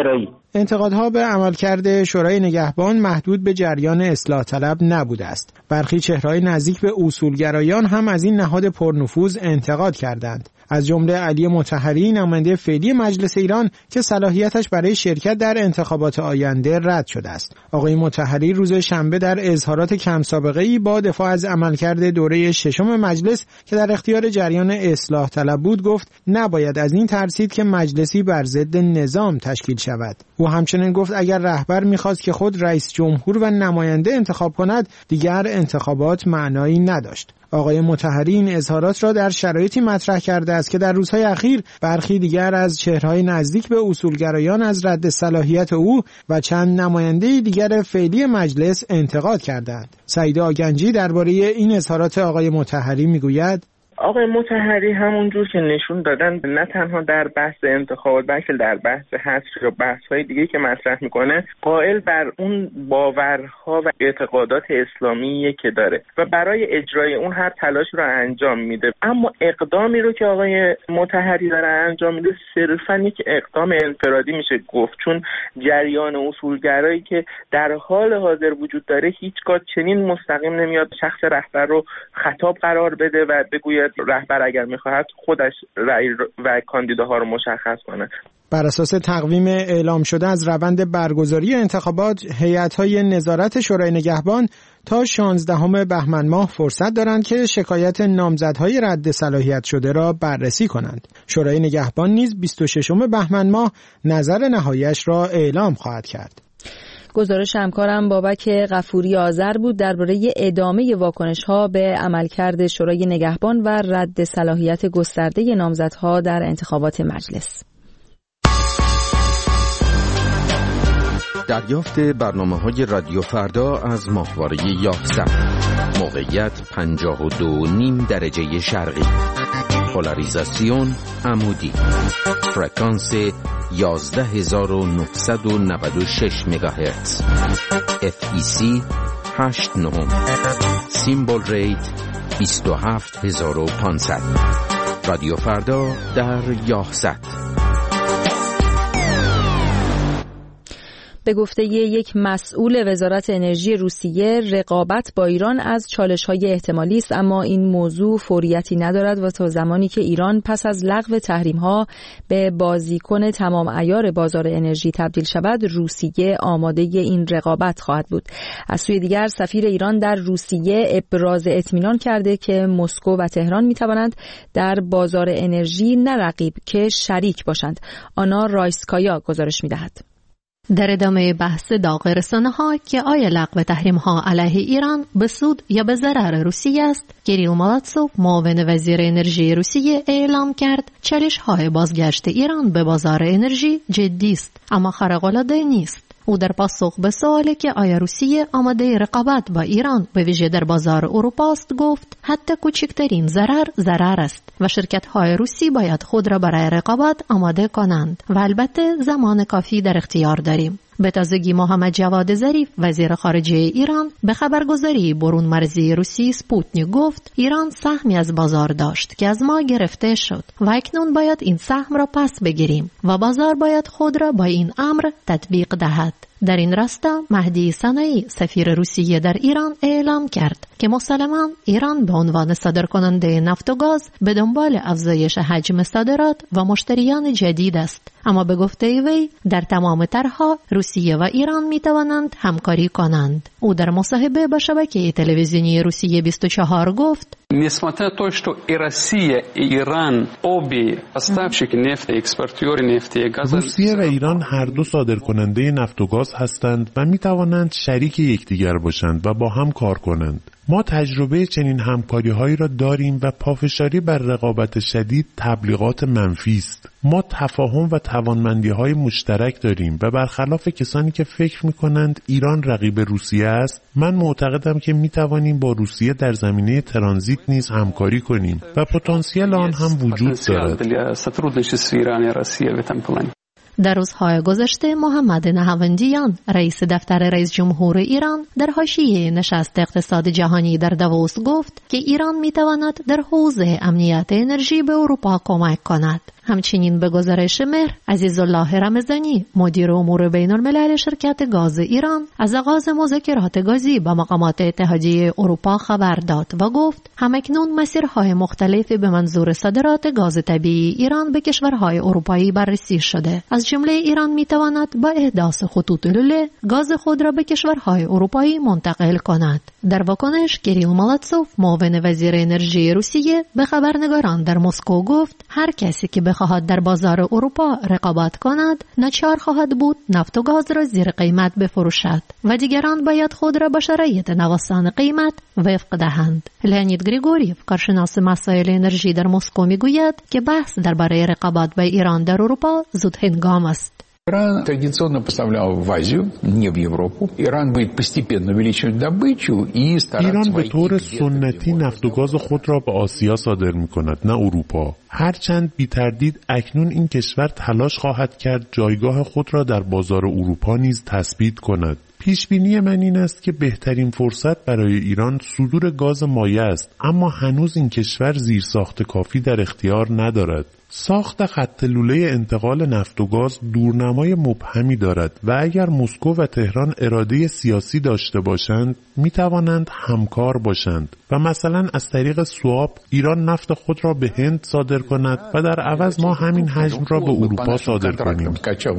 انتقادها به عملکرد شورای نگهبان محدود به جریان اصلاح طلب نبوده است. برخی چهره‌های نزدیک به اصولگرایان هم از این نهاد پرنفوذ انتقاد کردند. از جمله علی مطهری، نماینده فعلی مجلس ایران که صلاحیتش برای شرکت در انتخابات آینده رد شده است. آقای مطهری روز شنبه در اظهارات کم سابقه‌ای با دفاع از عملکرد دوره ششم مجلس که در اختیار جریان اصلاح طلب بود گفت نباید از این ترسید که مجلسی بر ضد نظام تشکیل شود. او همچنین گفت اگر رهبر می‌خواست که خود رئیس جمهور و نماینده انتخاب کند دیگر انتخابات معنایی نداشت. آقای مطهری این اظهارات را در شرایطی مطرح کرده است که در روزهای اخیر برخی دیگر از چهره‌های نزدیک به اصولگرایان از رد صلاحیت او و چند نماینده دیگر فعلی مجلس انتقاد کردند. سعید آگنجی درباره این اظهارات آقای مطهری میگوید آقای مطهری همونجور که نشون دادن نه تنها در بحث انتخابات بلکه در بحث حذف یا بحث‌های دیگه که مطرح میکنه قائل بر اون باورها و اعتقادات اسلامی که داره و برای اجرای اون هر تلاش رو انجام میده، اما اقدامی رو که آقای مطهری داره انجام میده صرفاً یک اقدام انفرادی میشه گفت، چون جریان اصولگرایی که در حال حاضر وجود داره هیچگاه چنین مستقیم نمیاد شخص رهبر رو خطاب قرار بده و بگوید رهبر اگر میخواهد خودش رأی و کاندیداها رو مشخص کنه. بر اساس تقویم اعلام شده از روند برگزاری انتخابات، هیئت‌های نظارت شورای نگهبان تا شانزدهم بهمن ماه فرصت دارند که شکایت نامزدهای رد صلاحیت شده را بررسی کنند. شورای نگهبان نیز بیست و ششم بهمن ماه نظر نهاییش را اعلام خواهد کرد. گزارش همکارم بابک غفوری آذر بود درباره ادامه واکنش‌ها به عملکرد شورای نگهبان و رد صلاحیت گسترده نامزدها در انتخابات مجلس. دریافت برنامه‌های رادیو فردا از ماهواره یاهصد. موقعیت پنجاه و دو و نیم درجه شرقی. پولاریزاسیون عمودی. فرکانس یازده هزار و نهصد و نود و شش مگاهرتز. اف ای سی هشت نهم. سیمبل ریت بیست و هفت هزار و پانصد. رادیو فردا در یاهصد. به گفته یک مسئول وزارت انرژی روسیه رقابت با ایران از چالش‌های احتمالی است، اما این موضوع فوریتی ندارد و تا زمانی که ایران پس از لغو تحریم‌ها به بازیکن تمام عیار بازار انرژی تبدیل شود، روسیه آماده این رقابت خواهد بود. از سوی دیگر سفیر ایران در روسیه ابراز اطمینان کرده که مسکو و تهران می‌توانند در بازار انرژی نه رقیب که شریک باشند. آنا رایسکایا گزارش می‌دهد. در ادامه بحث داغ رسانه‌ها که آیا لغو تحریم‌ها علیه ایران به سود یا به ضرر روسیه است، کیریل مالاتسوف معاون وزیر انرژی روسیه اعلام کرد چالش‌های بازگشت ایران به بازار انرژی جدی است اما خارق‌العاده نیست. او در پاسخ به سوالی که آیا روسیه آماده رقابت با ایران به ویژه در بازار اروپا است گفت حتی کوچکترین ضرر ضرر است و شرکت‌های روسی باید خود را برای رقابت آماده کنند و البته زمان کافی در اختیار داریم. به تازگی محمد جواد ظریف وزیر خارجه ایران به خبرگزاری برون مرزی روسی سپوتنیک گفت ایران سهمی از بازار داشت که از ما گرفته شد و اکنون باید این سهم را پس بگیریم و بازار باید خود را با این امر تطبیق دهد. در این راستا مهدی صنعی سفیر روسیه در ایران اعلام کرد که مسلماً ایران به عنوان صادرکننده نفت و گاز به دنبال افزایش حجم صادرات و مشتریان جدید است، اما به گفته وی در تمام طرح‌ها روسیه و ایران می‌توانند همکاری کنند. او در مصاحبه با شبکه تلویزیونی روسیه بیست و چهار گفت Несмотря на то, что и Россия, и Иран обе поставщики нефти, экспортеры нефти и газа. روسیه و ایران هر دو صادرکننده نفت و گاز هستند و می‌توانند شریک یکدیگر باشند و با هم کار کنند. ما تجربه چنین همکاری‌هایی را داریم و پافشاری بر رقابت شدید تبلیغات منفی است. ما تفاهم و توانمندی‌های مشترک داریم و برخلاف کسانی که فکر می‌کنند ایران رقیب روسیه است، من معتقدم که می‌توانیم با روسیه در زمینه ترانزیت نیز همکاری کنیم و پتانسیل آن هم وجود دارد. در روزهای گذشته محمد نهاوندیان رئیس دفتر رئیس جمهور ایران در حاشیه نشست اقتصاد جهانی در داووس گفت که ایران میتواند در حوزه امنیت انرژی به اروپا کمک کند. همچنین به گزارش مهر عزیزالله رمضانی مدیر امور بین الملل شرکت گاز ایران از آغاز مذاکرات گازی با مقامات اتحادیه اروپا خبر داد و گفت همکنون مسیرهای مختلفی به منظور صادرات گاز طبیعی ایران به کشورهای اروپایی بررسی شده. از جمله ایران میتواند با احداث خطوط لوله گاز خود را به کشورهای اروپایی منتقل کند. در واکنش کیریل مالاتسوف معاون وزیر انرژی روسیه به خبرنگاران در مسکو گفت هر کسی که بخواهد در بازار اروپا رقابت کند ناچار خواهد بود نفت و گاز را زیر قیمت بفروشد و دیگران باید خود را به شرایط نوسان قیمت وفق دهند. لئونید گریگوریف کارشناس مسائل انرژی در مسکو میگوید که بحث درباره رقابت با ایران در اروپا زود هنگام است. Иран традиционно поставлял в Азию, не в Европу. Иран будет постепенно увеличивать добычу и стараться ایران به طور سنتی نفت و گاز خود را به آسیا صادر می کند، نه اروپا. هرچند بی تردید اکنون این کشور تلاش خواهد کرد جایگاه خود را در بازار اروپا نیز تثبیت کند. پیش بینی من این است که بهترین فرصت برای ایران صدور گاز مایع است، اما هنوز این کشور زیرساخت کافی در اختیار ندارد. ساخت خط لوله انتقال نفت و گاز دورنمای مبهمی دارد و اگر مسکو و تهران اراده سیاسی داشته باشند می توانند همکار باشند و مثلا از طریق سواب ایران نفت خود را به هند صادر کند و در عوض ما همین حجم را به اروپا صادر کنیم.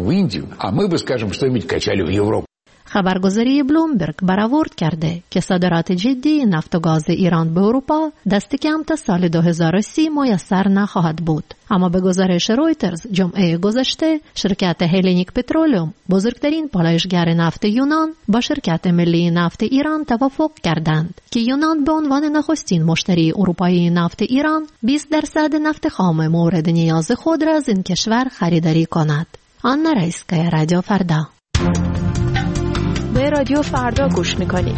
خبرگزاری بلومبرگ برآورد کرده که صادرات جدی نفت و گاز ایران به اروپا دست کم تا سال دو هزار و سی میسر نخواهد بود. اما به گزارش رویترز جمعه گذشته شرکت هلنیک پترولوم بزرگترین پالایشگر نفت یونان با شرکت ملی نفت ایران توافق کردند که یونان به عنوان نخستین مشتری اروپایی نفت ایران بیست درصد نفت خام مورد نیاز خود را از این کشور خریداری کند. آنا رایسکایا، رادیو فردا. به رادیو فردا گوش میکنید.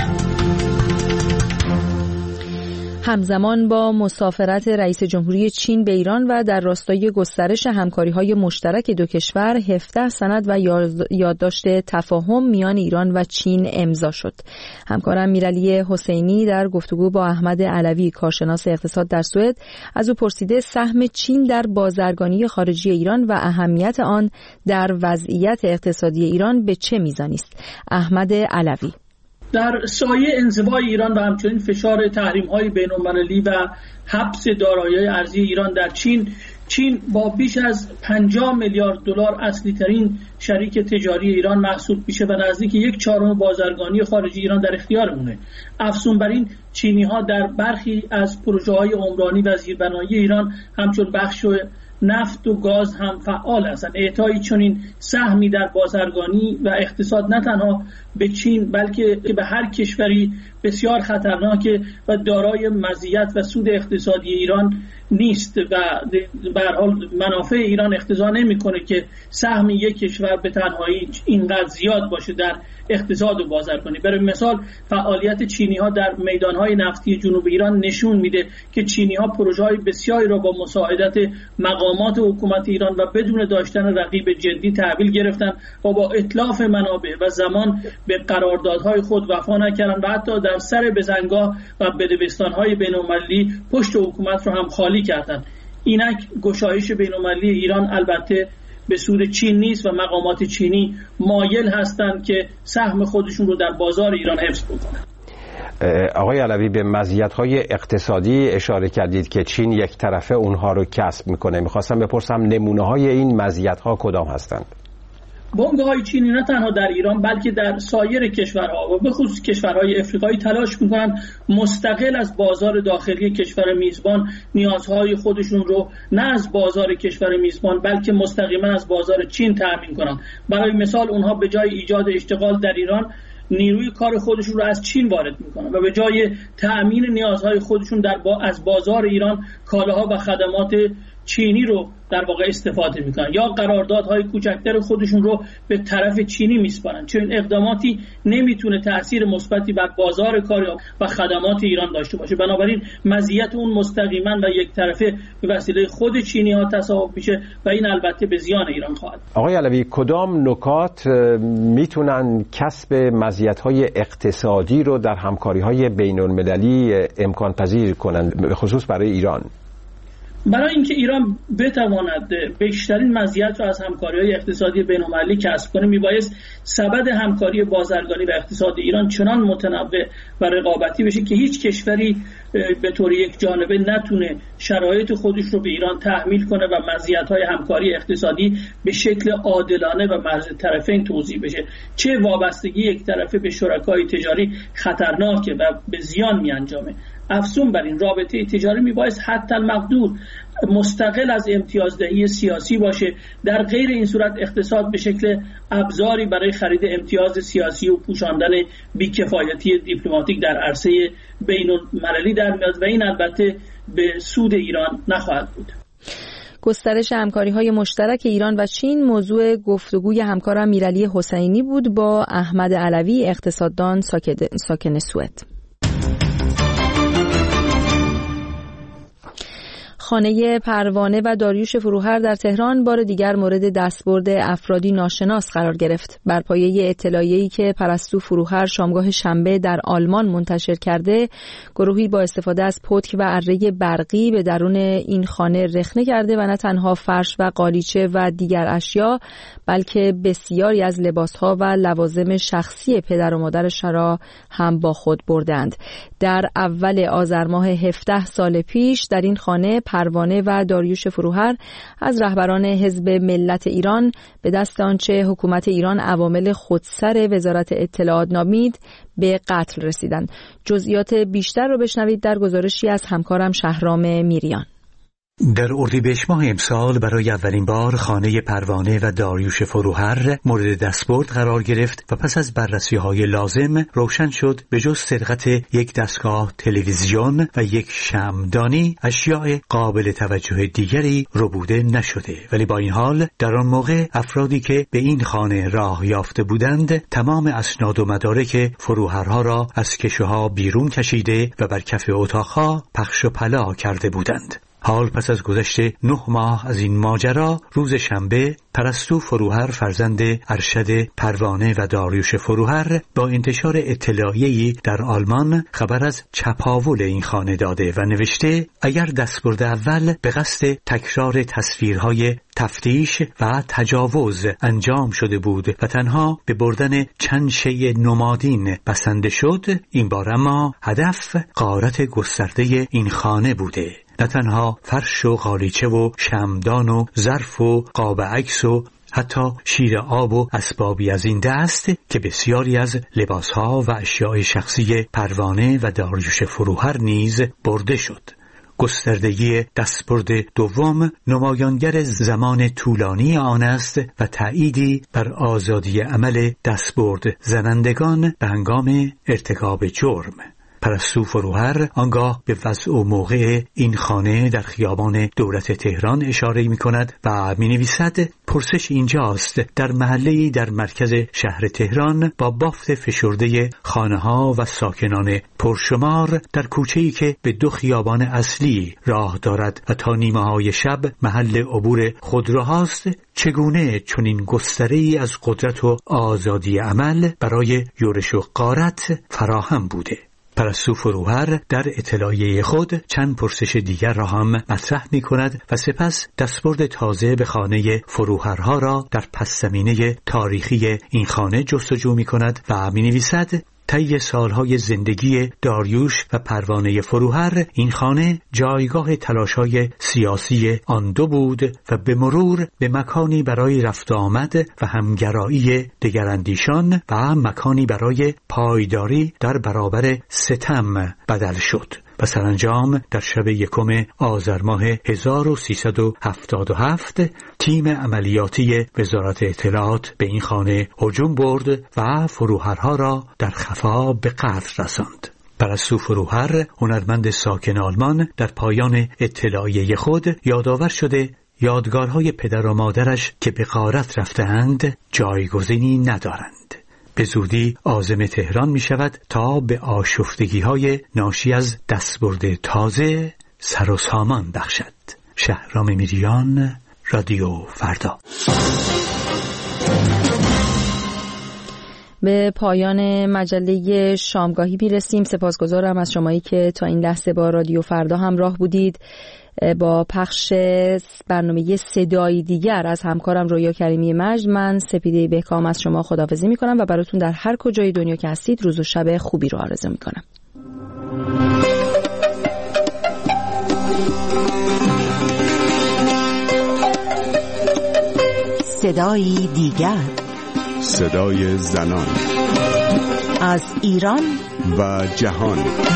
همزمان با مسافرت رئیس جمهوری چین به ایران و در راستای گسترش همکاری‌های مشترک دو کشور، هفده سند و یادداشت تفاهم میان ایران و چین امضا شد. همکارم میرعلی حسینی در گفتگو با احمد علوی کارشناس اقتصاد در سوئد از او پرسیده سهم چین در بازرگانی خارجی ایران و اهمیت آن در وضعیت اقتصادی ایران به چه میزانی است. احمد علوی: در سایه انزوای ایران و همچنین فشار تحریم‌های بین‌المللی و حبس دارایی‌های ارزی ایران در چین، چین با بیش از پنجاه میلیارد دلار اصلی ترین شریک تجاری ایران محسوب میشه و نزدیک یک چهارم بازرگانی خارجی ایران در اختیارمونه. افزون بر این، چینی‌ها در برخی از پروژه‌های عمرانی و زیربنایی ایران همچون بخش نفت و گاز هم فعال هستند. اعطای چنین سهمی در بازرگانی و اقتصاد نه تنها به چین بلکه به هر کشوری بسیار خطرناکه و دارای مزیت و سود اقتصادی ایران نیست و به هر حال منافع ایران اقتضا نمی‌کنه که سهم یک کشور به تنهایی اینقدر زیاد باشه در اقتصاد و بازرگانی. برای مثال فعالیت چینی‌ها در میدان‌های نفتی جنوب ایران نشون میده که چینی‌ها پروژه‌های بسیاری را با مساعدت مقامات حکومت ایران و بدون داشتن رقیب جدی تحویل گرفتن و با اتلاف منابع و زمان به قراردادهای خود وفا نکردند و حتی در سر بزنگاه و بدبستان‌های بین‌المللی پشت حکومت را هم خالی کردند. اینک گشایش بین‌المللی ایران البته به سود چین نیست و مقامات چینی مایل هستند که سهم خودشون رو در بازار ایران حفظ بکنند. آقای علوی، به مزیت‌های اقتصادی اشاره کردید که چین یک طرفه اونها رو کسب میکنه. میخواستم بپرسم نمونه‌های این مزیت‌ها کدام هستند؟ بنگاه‌های چینی نه تنها در ایران بلکه در سایر کشورها و به خصوص کشورهای افریقایی تلاش میکنند مستقل از بازار داخلی کشور میزبان نیازهای خودشون رو نه از بازار کشور میزبان بلکه مستقیما از بازار چین تامین کنند. برای مثال اونها به جای ایجاد اشتغال در ایران نیروی کار خودشون رو از چین وارد میکنن و به جای تأمین نیازهای خودشون در با از بازار ایران کالاها و خدمات چینی رو در واقع استفاده میکنن یا قراردادهای کوچکتر خودشون رو به طرف چینی میسپارن. چون اقداماتی نمیتونه تأثیر مثبتی بر بازار کار و خدمات ایران داشته باشه. بنابراین مزیت اون مستقیما و یک طرفه به وسیله خود چینی ها تصاحب میشه و این البته به زیان ایران خواهد. آقای علوی، کدام نکات میتونن کسب مزیت‌های اقتصادی رو در همکاری‌های بین‌المللی امکان پذیر کنند، به خصوص برای ایران؟ برای اینکه ایران بتواند بیشترین مزیت را از همکاری‌های اقتصادی بین‌المللی کسب کنه، میبایست سبد همکاری بازرگانی و اقتصاد ایران چنان متنوع و رقابتی بشه که هیچ کشوری به طور یک جانبه نتونه شرایط خودش رو به ایران تحمیل کنه و مزیت‌های همکاری اقتصادی به شکل عادلانه و مرز طرفین توزیع بشه. چه وابستگی یک طرفه به شرکای تجاری خطرناکه و به زیان می‌انجامه. افزون بر این، رابطه تجاری میبایست حتی المقدور مستقل از امتیازدهی سیاسی باشه. در غیر این صورت اقتصاد به شکل ابزاری برای خرید امتیاز سیاسی و پوشاندن بیکفایتی دیپلماتیک در عرصه بین‌المللی در میاد و این البته به سود ایران نخواهد بود. گسترش همکاری‌های مشترک ایران و چین موضوع گفتگوی همکار امیرعلی حسینی بود با احمد علوی، اقتصاددان ساکن سوئد. خانه پروانه و داریوش فروهر در تهران بار دیگر مورد دستبرد افرادی ناشناس قرار گرفت. بر پایه اطلاعیه‌ای که پرستو فروهر شامگاه شنبه در آلمان منتشر کرده، گروهی با استفاده از پتک و اره برقی به درون این خانه رخنه کرده و نه تنها فرش و قالیچه و دیگر اشیا، بلکه بسیاری از لباسها و لوازم شخصی پدر و مادرش را هم با خود بردند. در اول آذر ماه هفده سال پیش در این خانه پروانه و داریوش فروهر از رهبران حزب ملت ایران به دست آنچه حکومت ایران عوامل خودسر وزارت اطلاعات نامید به قتل رسیدند. جزئیات بیشتر رو بشنوید در گزارشی از همکارم شهرام میریان. در اردیبهشت ماه امسال برای اولین بار خانه پروانه و داریوش فروهر مورد دستبرد قرار گرفت و پس از بررسی‌های لازم روشن شد به جز سرقت یک دستگاه تلویزیون و یک شمعدانی، اشیاء قابل توجه دیگری ربوده نشده. ولی با این حال در آن موقع افرادی که به این خانه راه یافته بودند تمام اسناد و مدارک فروهرها را از کشوها بیرون کشیده و بر کف اتاقها پخش و پلا کرده بودند. حال پس از گذشت نه ماه از این ماجرا، روز شنبه پرستو فروهر فرزند ارشد پروانه و داریوش فروهر با انتشار اطلاعیه‌ای در آلمان خبر از چپاول این خانه داده و نوشته اگر دستبرد اول به قصد تکرار تصویرهای تفتیش و تجاوز انجام شده بود و تنها به بردن چند شیء نمادین بسنده شد، این بار اما هدف غارت گسترده این خانه بوده. نه تنها فرش و قالیچه و شمعدان و ظرف و قاب عکس و حتی شیر آب و اسبابی از این دست که بسیاری از لباسها و اشیاء شخصی پروانه و داریوش فروهر نیز برده شد. گستردگی دستبرد دوم نمایانگر زمان طولانی آن است و تأییدی بر آزادی عمل دستبرد زنندگان به هنگام ارتکاب جرم. پرستو فروهر آنگاه به وضع و موقع این خانه در خیابان دولت تهران اشاره می کند و می نویسد پرسش اینجاست: در محله‌ای در مرکز شهر تهران با بافت فشرده خانه‌ها و ساکنان پرشمار در کوچه‌ای که به دو خیابان اصلی راه دارد و تا نیمه‌های شب محل عبور خودروهاست، چگونه چنین گستره‌ای از قدرت و آزادی عمل برای یورش و غارت فراهم بوده؟ پرستو فروهر در اطلاعیه خود چند پرسش دیگر را هم مطرح می کند و سپس دستبرد تازه به خانه فروهرها را در پس زمینه تاریخی این خانه جستجو می کند و می نویسد طی سالهای زندگی داریوش و پروانه فروهر این خانه جایگاه تلاش‌های سیاسی آن دو بود و به مرور به مکانی برای رفت آمد و همگرایی دگراندیشان و مکانی برای پایداری در برابر ستم بدل شد و سرانجام در شب یکم آذر ماه هزار و سیصد و هفتاد و هفت تیم عملیاتی وزارت اطلاعات به این خانه هجوم برد و فروهرها را در خفا به قتل رساند. پرستو فروهر، هنرمند ساکن آلمان، در پایان اطلاعیه خود یادآور شده یادگارهای پدر و مادرش که به غارت رفته‌اند جایگزینی ندارند. به زودی عازم تهران می شود تا به آشفتگی‌های ناشی از دستبرد تازه سر و سامان بخشد. شهرام میریان، رادیو فردا. به پایان مجله شامگاهی میرسیم. سپاسگزارم از شمایی که تا این لحظه با رادیو فردا همراه بودید. با پخش برنامه صدایی دیگر از همکارم رویا کریمی مجد، من سپیده بهکام از شما خداحافظی میکنم و براتون در هر کجای دنیا که هستید روز و شب خوبی رو آرزو میکنم. صدایی دیگر، صدای زنان از ایران و جهان.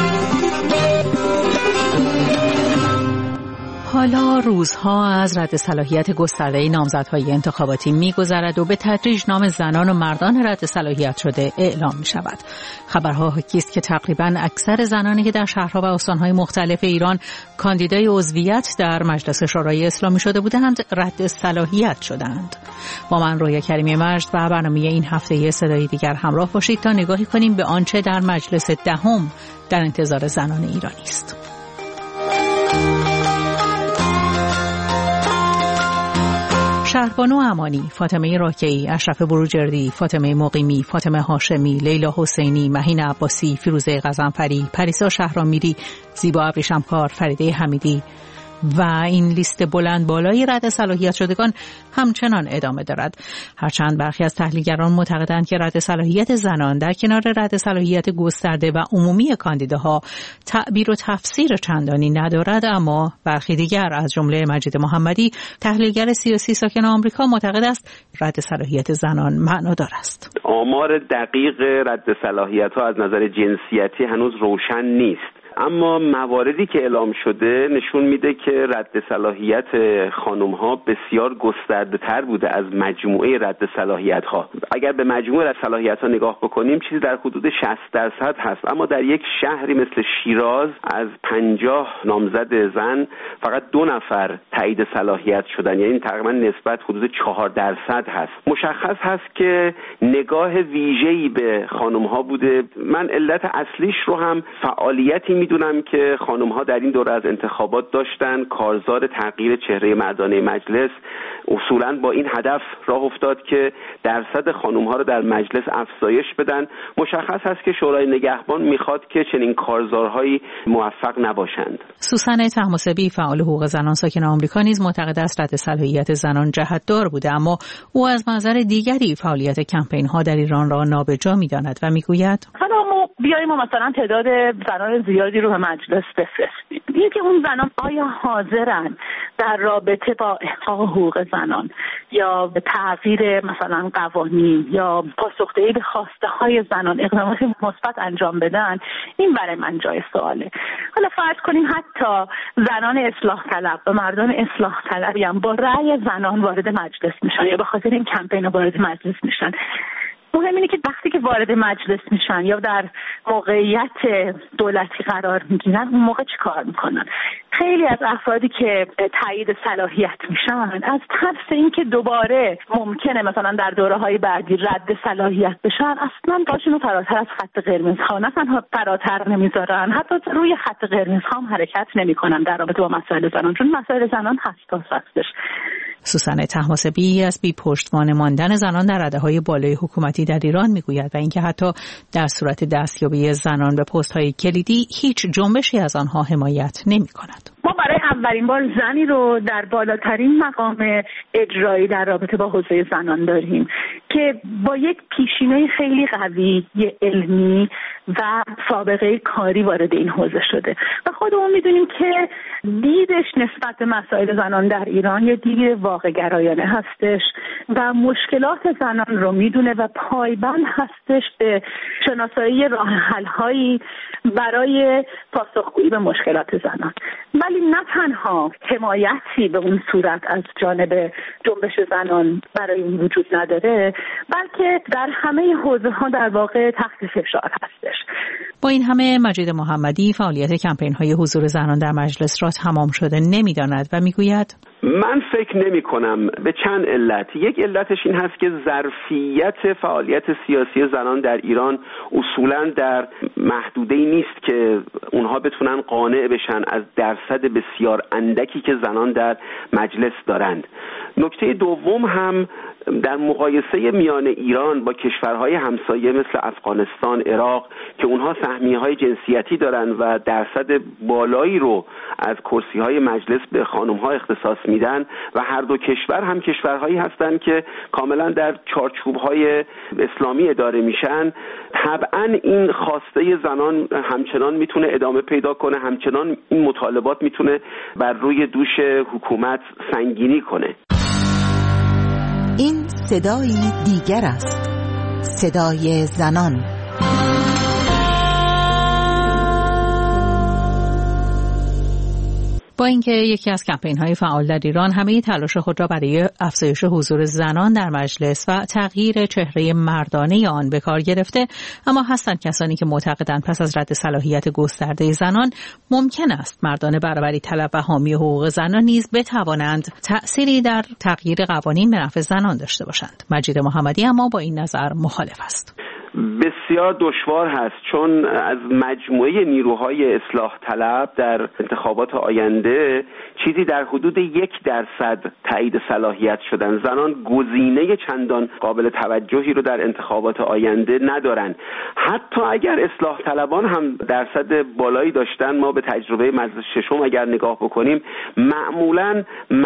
حالا روزها از رد صلاحیت گسترده نامزدهای انتخاباتی می‌گذرد و به تدریج نام زنان و مردان رد صلاحیت شده اعلام می‌شود. خبرها حاکی است که تقریباً اکثر زنانی که در شهرها و استان‌های مختلف ایران کاندیدای عضویت در مجلس شورای اسلامی شده بودند رد صلاحیت شدند. با من رویا کریمی مجد و برنامه این هفته صدای دیگر همراه باشید تا نگاهی کنیم به آنچه در مجلس دهم در انتظار زنان ایرانی است. شهربانو امانی، فاطمه راکعی، اشرف بروجردی، فاطمه مقیمی، فاطمه هاشمی، لیلا حسینی، مهین عباسی، فیروزه غضنفری، پریسا شهرامیری، زیبا ابریشمکار، فریده حمیدی و این لیست بلند بالای رد صلاحیت شدگان همچنان ادامه دارد. هرچند برخی از تحلیلگران معتقدند که رد صلاحیت زنان در کنار رد صلاحیت گسترده و عمومی کاندیداها تعبیر و تفسیر چندانی ندارد، اما برخی دیگر از جمله مجید محمدی، تحلیلگر سیاسی ساکن آمریکا، معتقد است رد صلاحیت زنان معنادار است. آمار دقیق رد صلاحیت‌ها از نظر جنسیتی هنوز روشن نیست، اما مواردی که اعلام شده نشون میده که رد صلاحیت خانم‌ها بسیار گسترده‌تر بوده از مجموعه رد صلاحیت‌ها. اگر به مجموعه رد صلاحیت‌ها نگاه بکنیم چیزی در حدود شصت درصد هست، اما در یک شهری مثل شیراز از پنجاه نامزد زن فقط دو نفر تایید صلاحیت شدن، یعنی تقریبا نسبت حدود چهار درصد هست. مشخص هست که نگاه ویژه‌ای به خانم‌ها بوده. من علت اصلیش رو هم فعالیتی میدونم که خانم‌ها در این دوره از انتخابات داشتن. کارزار تغییر چهره مردانه مجلس اصولاً با این هدف راه افتاد که درصد خانم‌ها رو در مجلس افزایش بدن. مشخص است که شورای نگهبان میخواد که چنین کارزارهایی موفق نباشند. سوسن طهماسبی، فعال حقوق زنان ساکن آمریکا، نیز معتقد است رد صلاحیت زنان جهت‌دار بوده، اما او از منظر دیگری فعالیت کمپین‌ها در ایران را نابجا می‌داند و میگوید حالا ما بیاییم و مثلا تعداد زنان زیادی رو به مجلس بفرستیم. اینکه اون زنان آیا حاضرن در رابطه با احقاق حقوق زنان یا به تغییر مثلا قوانین یا پاسخدهی به خواسته های زنان اقدامات مثبت انجام بدن، این برای من جای سواله. حالا فرض کنیم حتی زنان اصلاح طلب و مردان اصلاح طلبی هم با رأی زنان وارد مجلس میشن یا به خاطر این کمپین وارد مجلس میشن. مهم اینه که وقتی که وارد مجلس میشن یا در موقعیت دولتی قرار میگیرن اون موقع چی کار میکنن؟ خیلی از افرادی که تایید صلاحیت میشن از ترس اینکه دوباره ممکنه مثلا در دوره‌های بعدی رد صلاحیت بشن اصلا پاشون رو فراتر از خط قرمز ها نه تنها فراتر نمیذارن، حتی روی خط قرمز ها هم حرکت نمیکنن در رابطه با مسائل زنان، چون مسائل زنان حساس هستش. سوسن طهماسبی از بی پشتوانه ماندن زنان در رده‌های بالای حکومتی در ایران میگوید و اینکه حتی در صورت دستیابی زنان به پست‌های کلیدی هیچ جنبشی از آنها حمایت نمی‌کند. ما برای اولین بار زنی رو در بالاترین مقام اجرایی در رابطه با حوزه زنان داریم که با یک پیشینه خیلی قوی علمی و سابقه کاری وارد این حوزه شده و خودمون میدونیم که دیدش نسبت به مسائل زنان در ایران یه دید واقع گرایانه هستش و مشکلات زنان رو میدونه و پایبند هستش به شناسایی راه حل‌هایی برای پاسخگویی به مشکلات زنان. ولی نه تنها حمایتی به اون صورت از جانب جنبش زنان برای این وجود نداره، بلکه در همه حوزه‌ها در واقع تحت فشار هستش. با این همه مجید محمدی فعالیت کمپین‌های حضور زنان در مجلس را تمام شده نمی‌داند و می‌گوید من فکر نمی کنم به چند علت. یک علتش این هست که ظرفیت فعالیت سیاسی زنان در ایران اصولاً در محدوده‌ای نیست که اونها بتونن قانع بشن از درصد بسیار اندکی که زنان در مجلس دارند. نکته دوم هم در مقایسه میان ایران با کشورهای همسایه مثل افغانستان، عراق که اونها سهمیه‌های جنسیتی دارن و درصد بالایی رو از کرسی‌های مجلس به خانم‌ها اختصاص میدن و هر دو کشور هم کشورهایی هستند که کاملا در چارچوب‌های اسلامی اداره میشن، طبعاً این خواسته زنان همچنان میتونه ادامه پیدا کنه، همچنان این مطالبات میتونه بر روی دوش حکومت سنگینی کنه. این صدایی دیگر است، صدای زنان. با اینکه یکی از کمپین‌های فعال در ایران همه تلاش خود را برای افزایش حضور زنان در مجلس و تغییر چهره مردانه آن به کار گرفته، اما هستند کسانی که معتقدند پس از رد صلاحیت گسترده زنان ممکن است مردان برابری طلب و حامی حقوق زنان نیز بتوانند تأثیری در تغییر قوانین به نفع زنان داشته باشند. مجید محمدی اما با این نظر مخالف است. بسیار دشوار هست، چون از مجموعه نیروهای اصلاح طلب در انتخابات آینده چیزی در حدود یک درصد تایید صلاحیت شدن. زنان گزینه چندان قابل توجهی رو در انتخابات آینده ندارن. حتی اگر اصلاح طلبان هم درصد بالایی داشتن، ما به تجربه مجلس ششم اگر نگاه بکنیم، معمولاً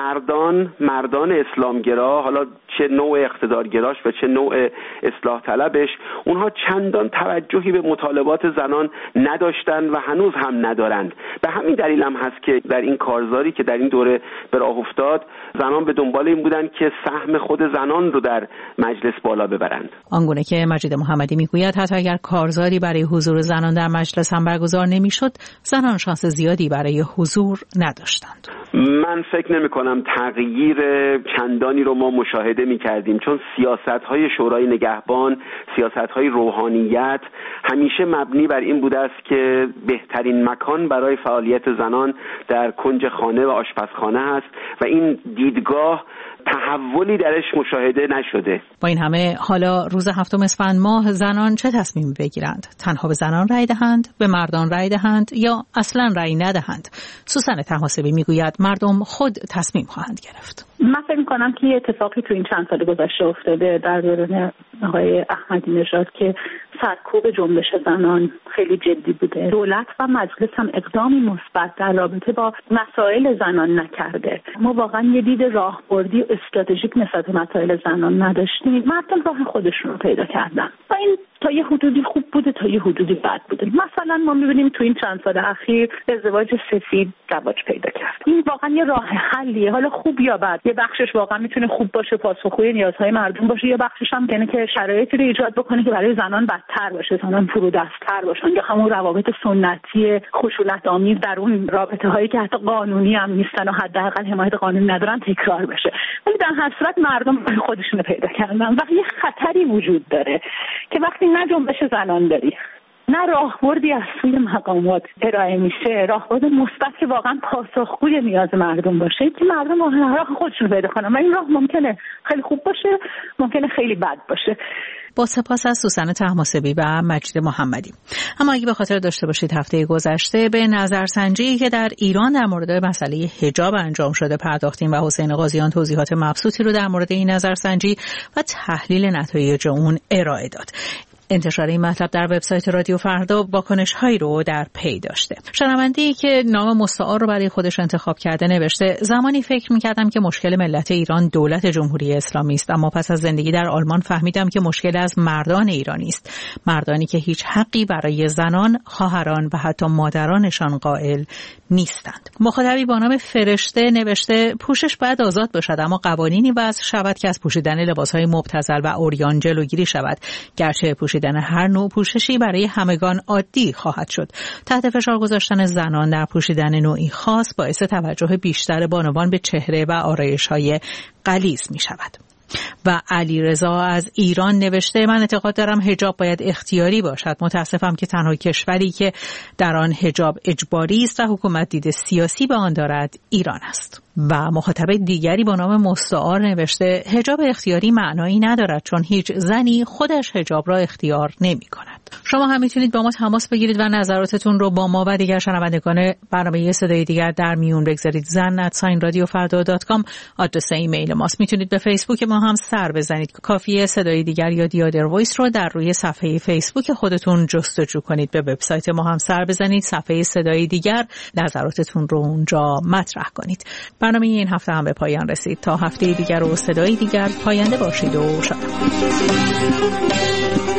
مردان مردان اسلامگرا، حالا چه نوع اقتدارگراش و چه نوع اصلاح طلبش، اونها چندان توجهی به مطالبات زنان نداشتن و هنوز هم ندارند. به همین دلیل هم هست که در این کارزاری که در این دوره به راه افتاد، زنان به دنبال این بودن که سهم خود زنان رو در مجلس بالا ببرند. آنگونه که مجید محمدی میگوید حتی اگر کارزاری برای حضور زنان در مجلس هم برگزار نمیشد، زنان شانس زیادی برای حضور نداشتند. من فکر نمی کنم تغییر چندانی رو ما مشاهده می کردیم، چون سیاست‌های شورای نگهبان، سیاست‌های روحانیت همیشه مبنی بر این بوده است که بهترین مکان برای فعالیت زنان در کنج خانه و آشپزخانه است و این دیدگاه تحولی درش مشاهده نشده. با این همه حالا روز هفتم اسفند ماه زنان چه تصمیمی بگیرند؟ تنها به زنان رأی دهند، به مردان رأی دهند یا اصلا رأی ندهند؟ سوسن طهماسبی میگوید مردم خود تصمیم خواهند گرفت. من فکر می‌کنم که اتفاقی تو این چند سال گذشته افتاده در دوران آقای احمدی نژاد که سرکوب جنبش زنان خیلی جدی بوده. دولت و مجلس هم اقدامی مثبت در رابطه با مسائل زنان نکرده. ما واقعا یه دید راهبردی و استراتژیک نسبت به مسائل زنان نداشتیم. مردم راه خودشون رو پیدا کردن و این تا یه حدودی خوب بوده، تا یه حدودی بد بوده. مثلا ما می‌بینیم تو این چند سال اخیر ازدواج سفید رواج پیدا کرد. این واقعا یه راه حلیه، حالا خوب یا بد. یه بخشش واقعا میتونه خوب باشه، پاسخگوی نیازهای مردم باشه، یا بخشش هم یعنی که شرایطی رو ایجاد بکنه که برای زنان بدتر باشه، زنان فرودست‌تر باشن، یا همون روابط سنتی خشونت آمیز در اون رابطه‌هایی که حتی قانونی هم نیستن و حداقل حمایت قانونی ندارن تکرار بشه. ولی در هر صورت مردم خودشون رو پیدا کردن و یه خطری وجود داره که وقتی نه جنبش زنان داری، نه راهبردی از سوی مقامات ارائه میشه، راهبرد مثبت که واقعا پاسخگوی نیاز مردم باشه، که مردم واقعا راه خودشون پیدا کنن و این راه ممکنه خیلی خوب باشه، ممکنه خیلی بد باشه. با سپاس از سوسن طهماسبی و مجید محمدی. اما اگه به خاطر داشته باشید هفته گذشته به نظرسنجی که در ایران در مورد مسئله حجاب انجام شده پرداختیم و حسین قاضیان توضیحات مبسوطی رو در مورد این نظرسنجی و تحلیل نتایج اون ارائه داد. انتشار این مطلب در وبسایت رادیو فردا واکنش‌هایی رو در پی داشته. شنونده‌ای که نام مستعار رو برای خودش انتخاب کرده نوشته: زمانی فکر می‌کردم که مشکل ملت ایران دولت جمهوری اسلامی است، اما پس از زندگی در آلمان فهمیدم که مشکل از مردان ایرانی است، مردانی که هیچ حقی برای زنان، خواهران و حتی مادرانشان قائل نیستند. مخاطبی با نام فرشته نوشته: پوشش باید آزاد باشد، اما قوانینی وضع شود که از پوشیدن لباس‌های مبتذل و عریان جلوگیری شود، گرچه پوشیدن هر نوع پوششی برای همگان عادی خواهد شد. تحت فشار گذاشتن زنان در پوشیدن نوعی خاص باعث توجه بیشتر بانوان به چهره و آرایش‌های غلیظ می شود. و علیرضا از ایران نوشته من اعتقاد دارم حجاب باید اختیاری باشد. متاسفم که تنها کشوری که در آن حجاب اجباری است و حکومت دید سیاسی به آن دارد ایران است. و مخاطب دیگری با نام مستعار نوشته حجاب اختیاری معنایی ندارد چون هیچ زنی خودش حجاب را اختیار نمی کند. شما هم میتونید با ما تماس بگیرید و نظراتتون رو با ما و دیگر شنوندگان برنامه صدای دیگر در میون بگذارید. زن ات ساین رادیو فردا دات کام آدرس ایمیل ماست. میتونید به فیسبوک ما هم سر بزنید. کافیه صدای دیگر یا دیادر وایس رو در روی صفحه فیسبوک خودتون جستجو کنید. به وبسایت ما هم سر بزنید، صفحه صدای دیگر، نظراتتون رو اونجا مطرح کنید. برنامه این هفته هم به پایان رسید. تا هفته دیگر و صدای دیگر پاینده باشید و شاد.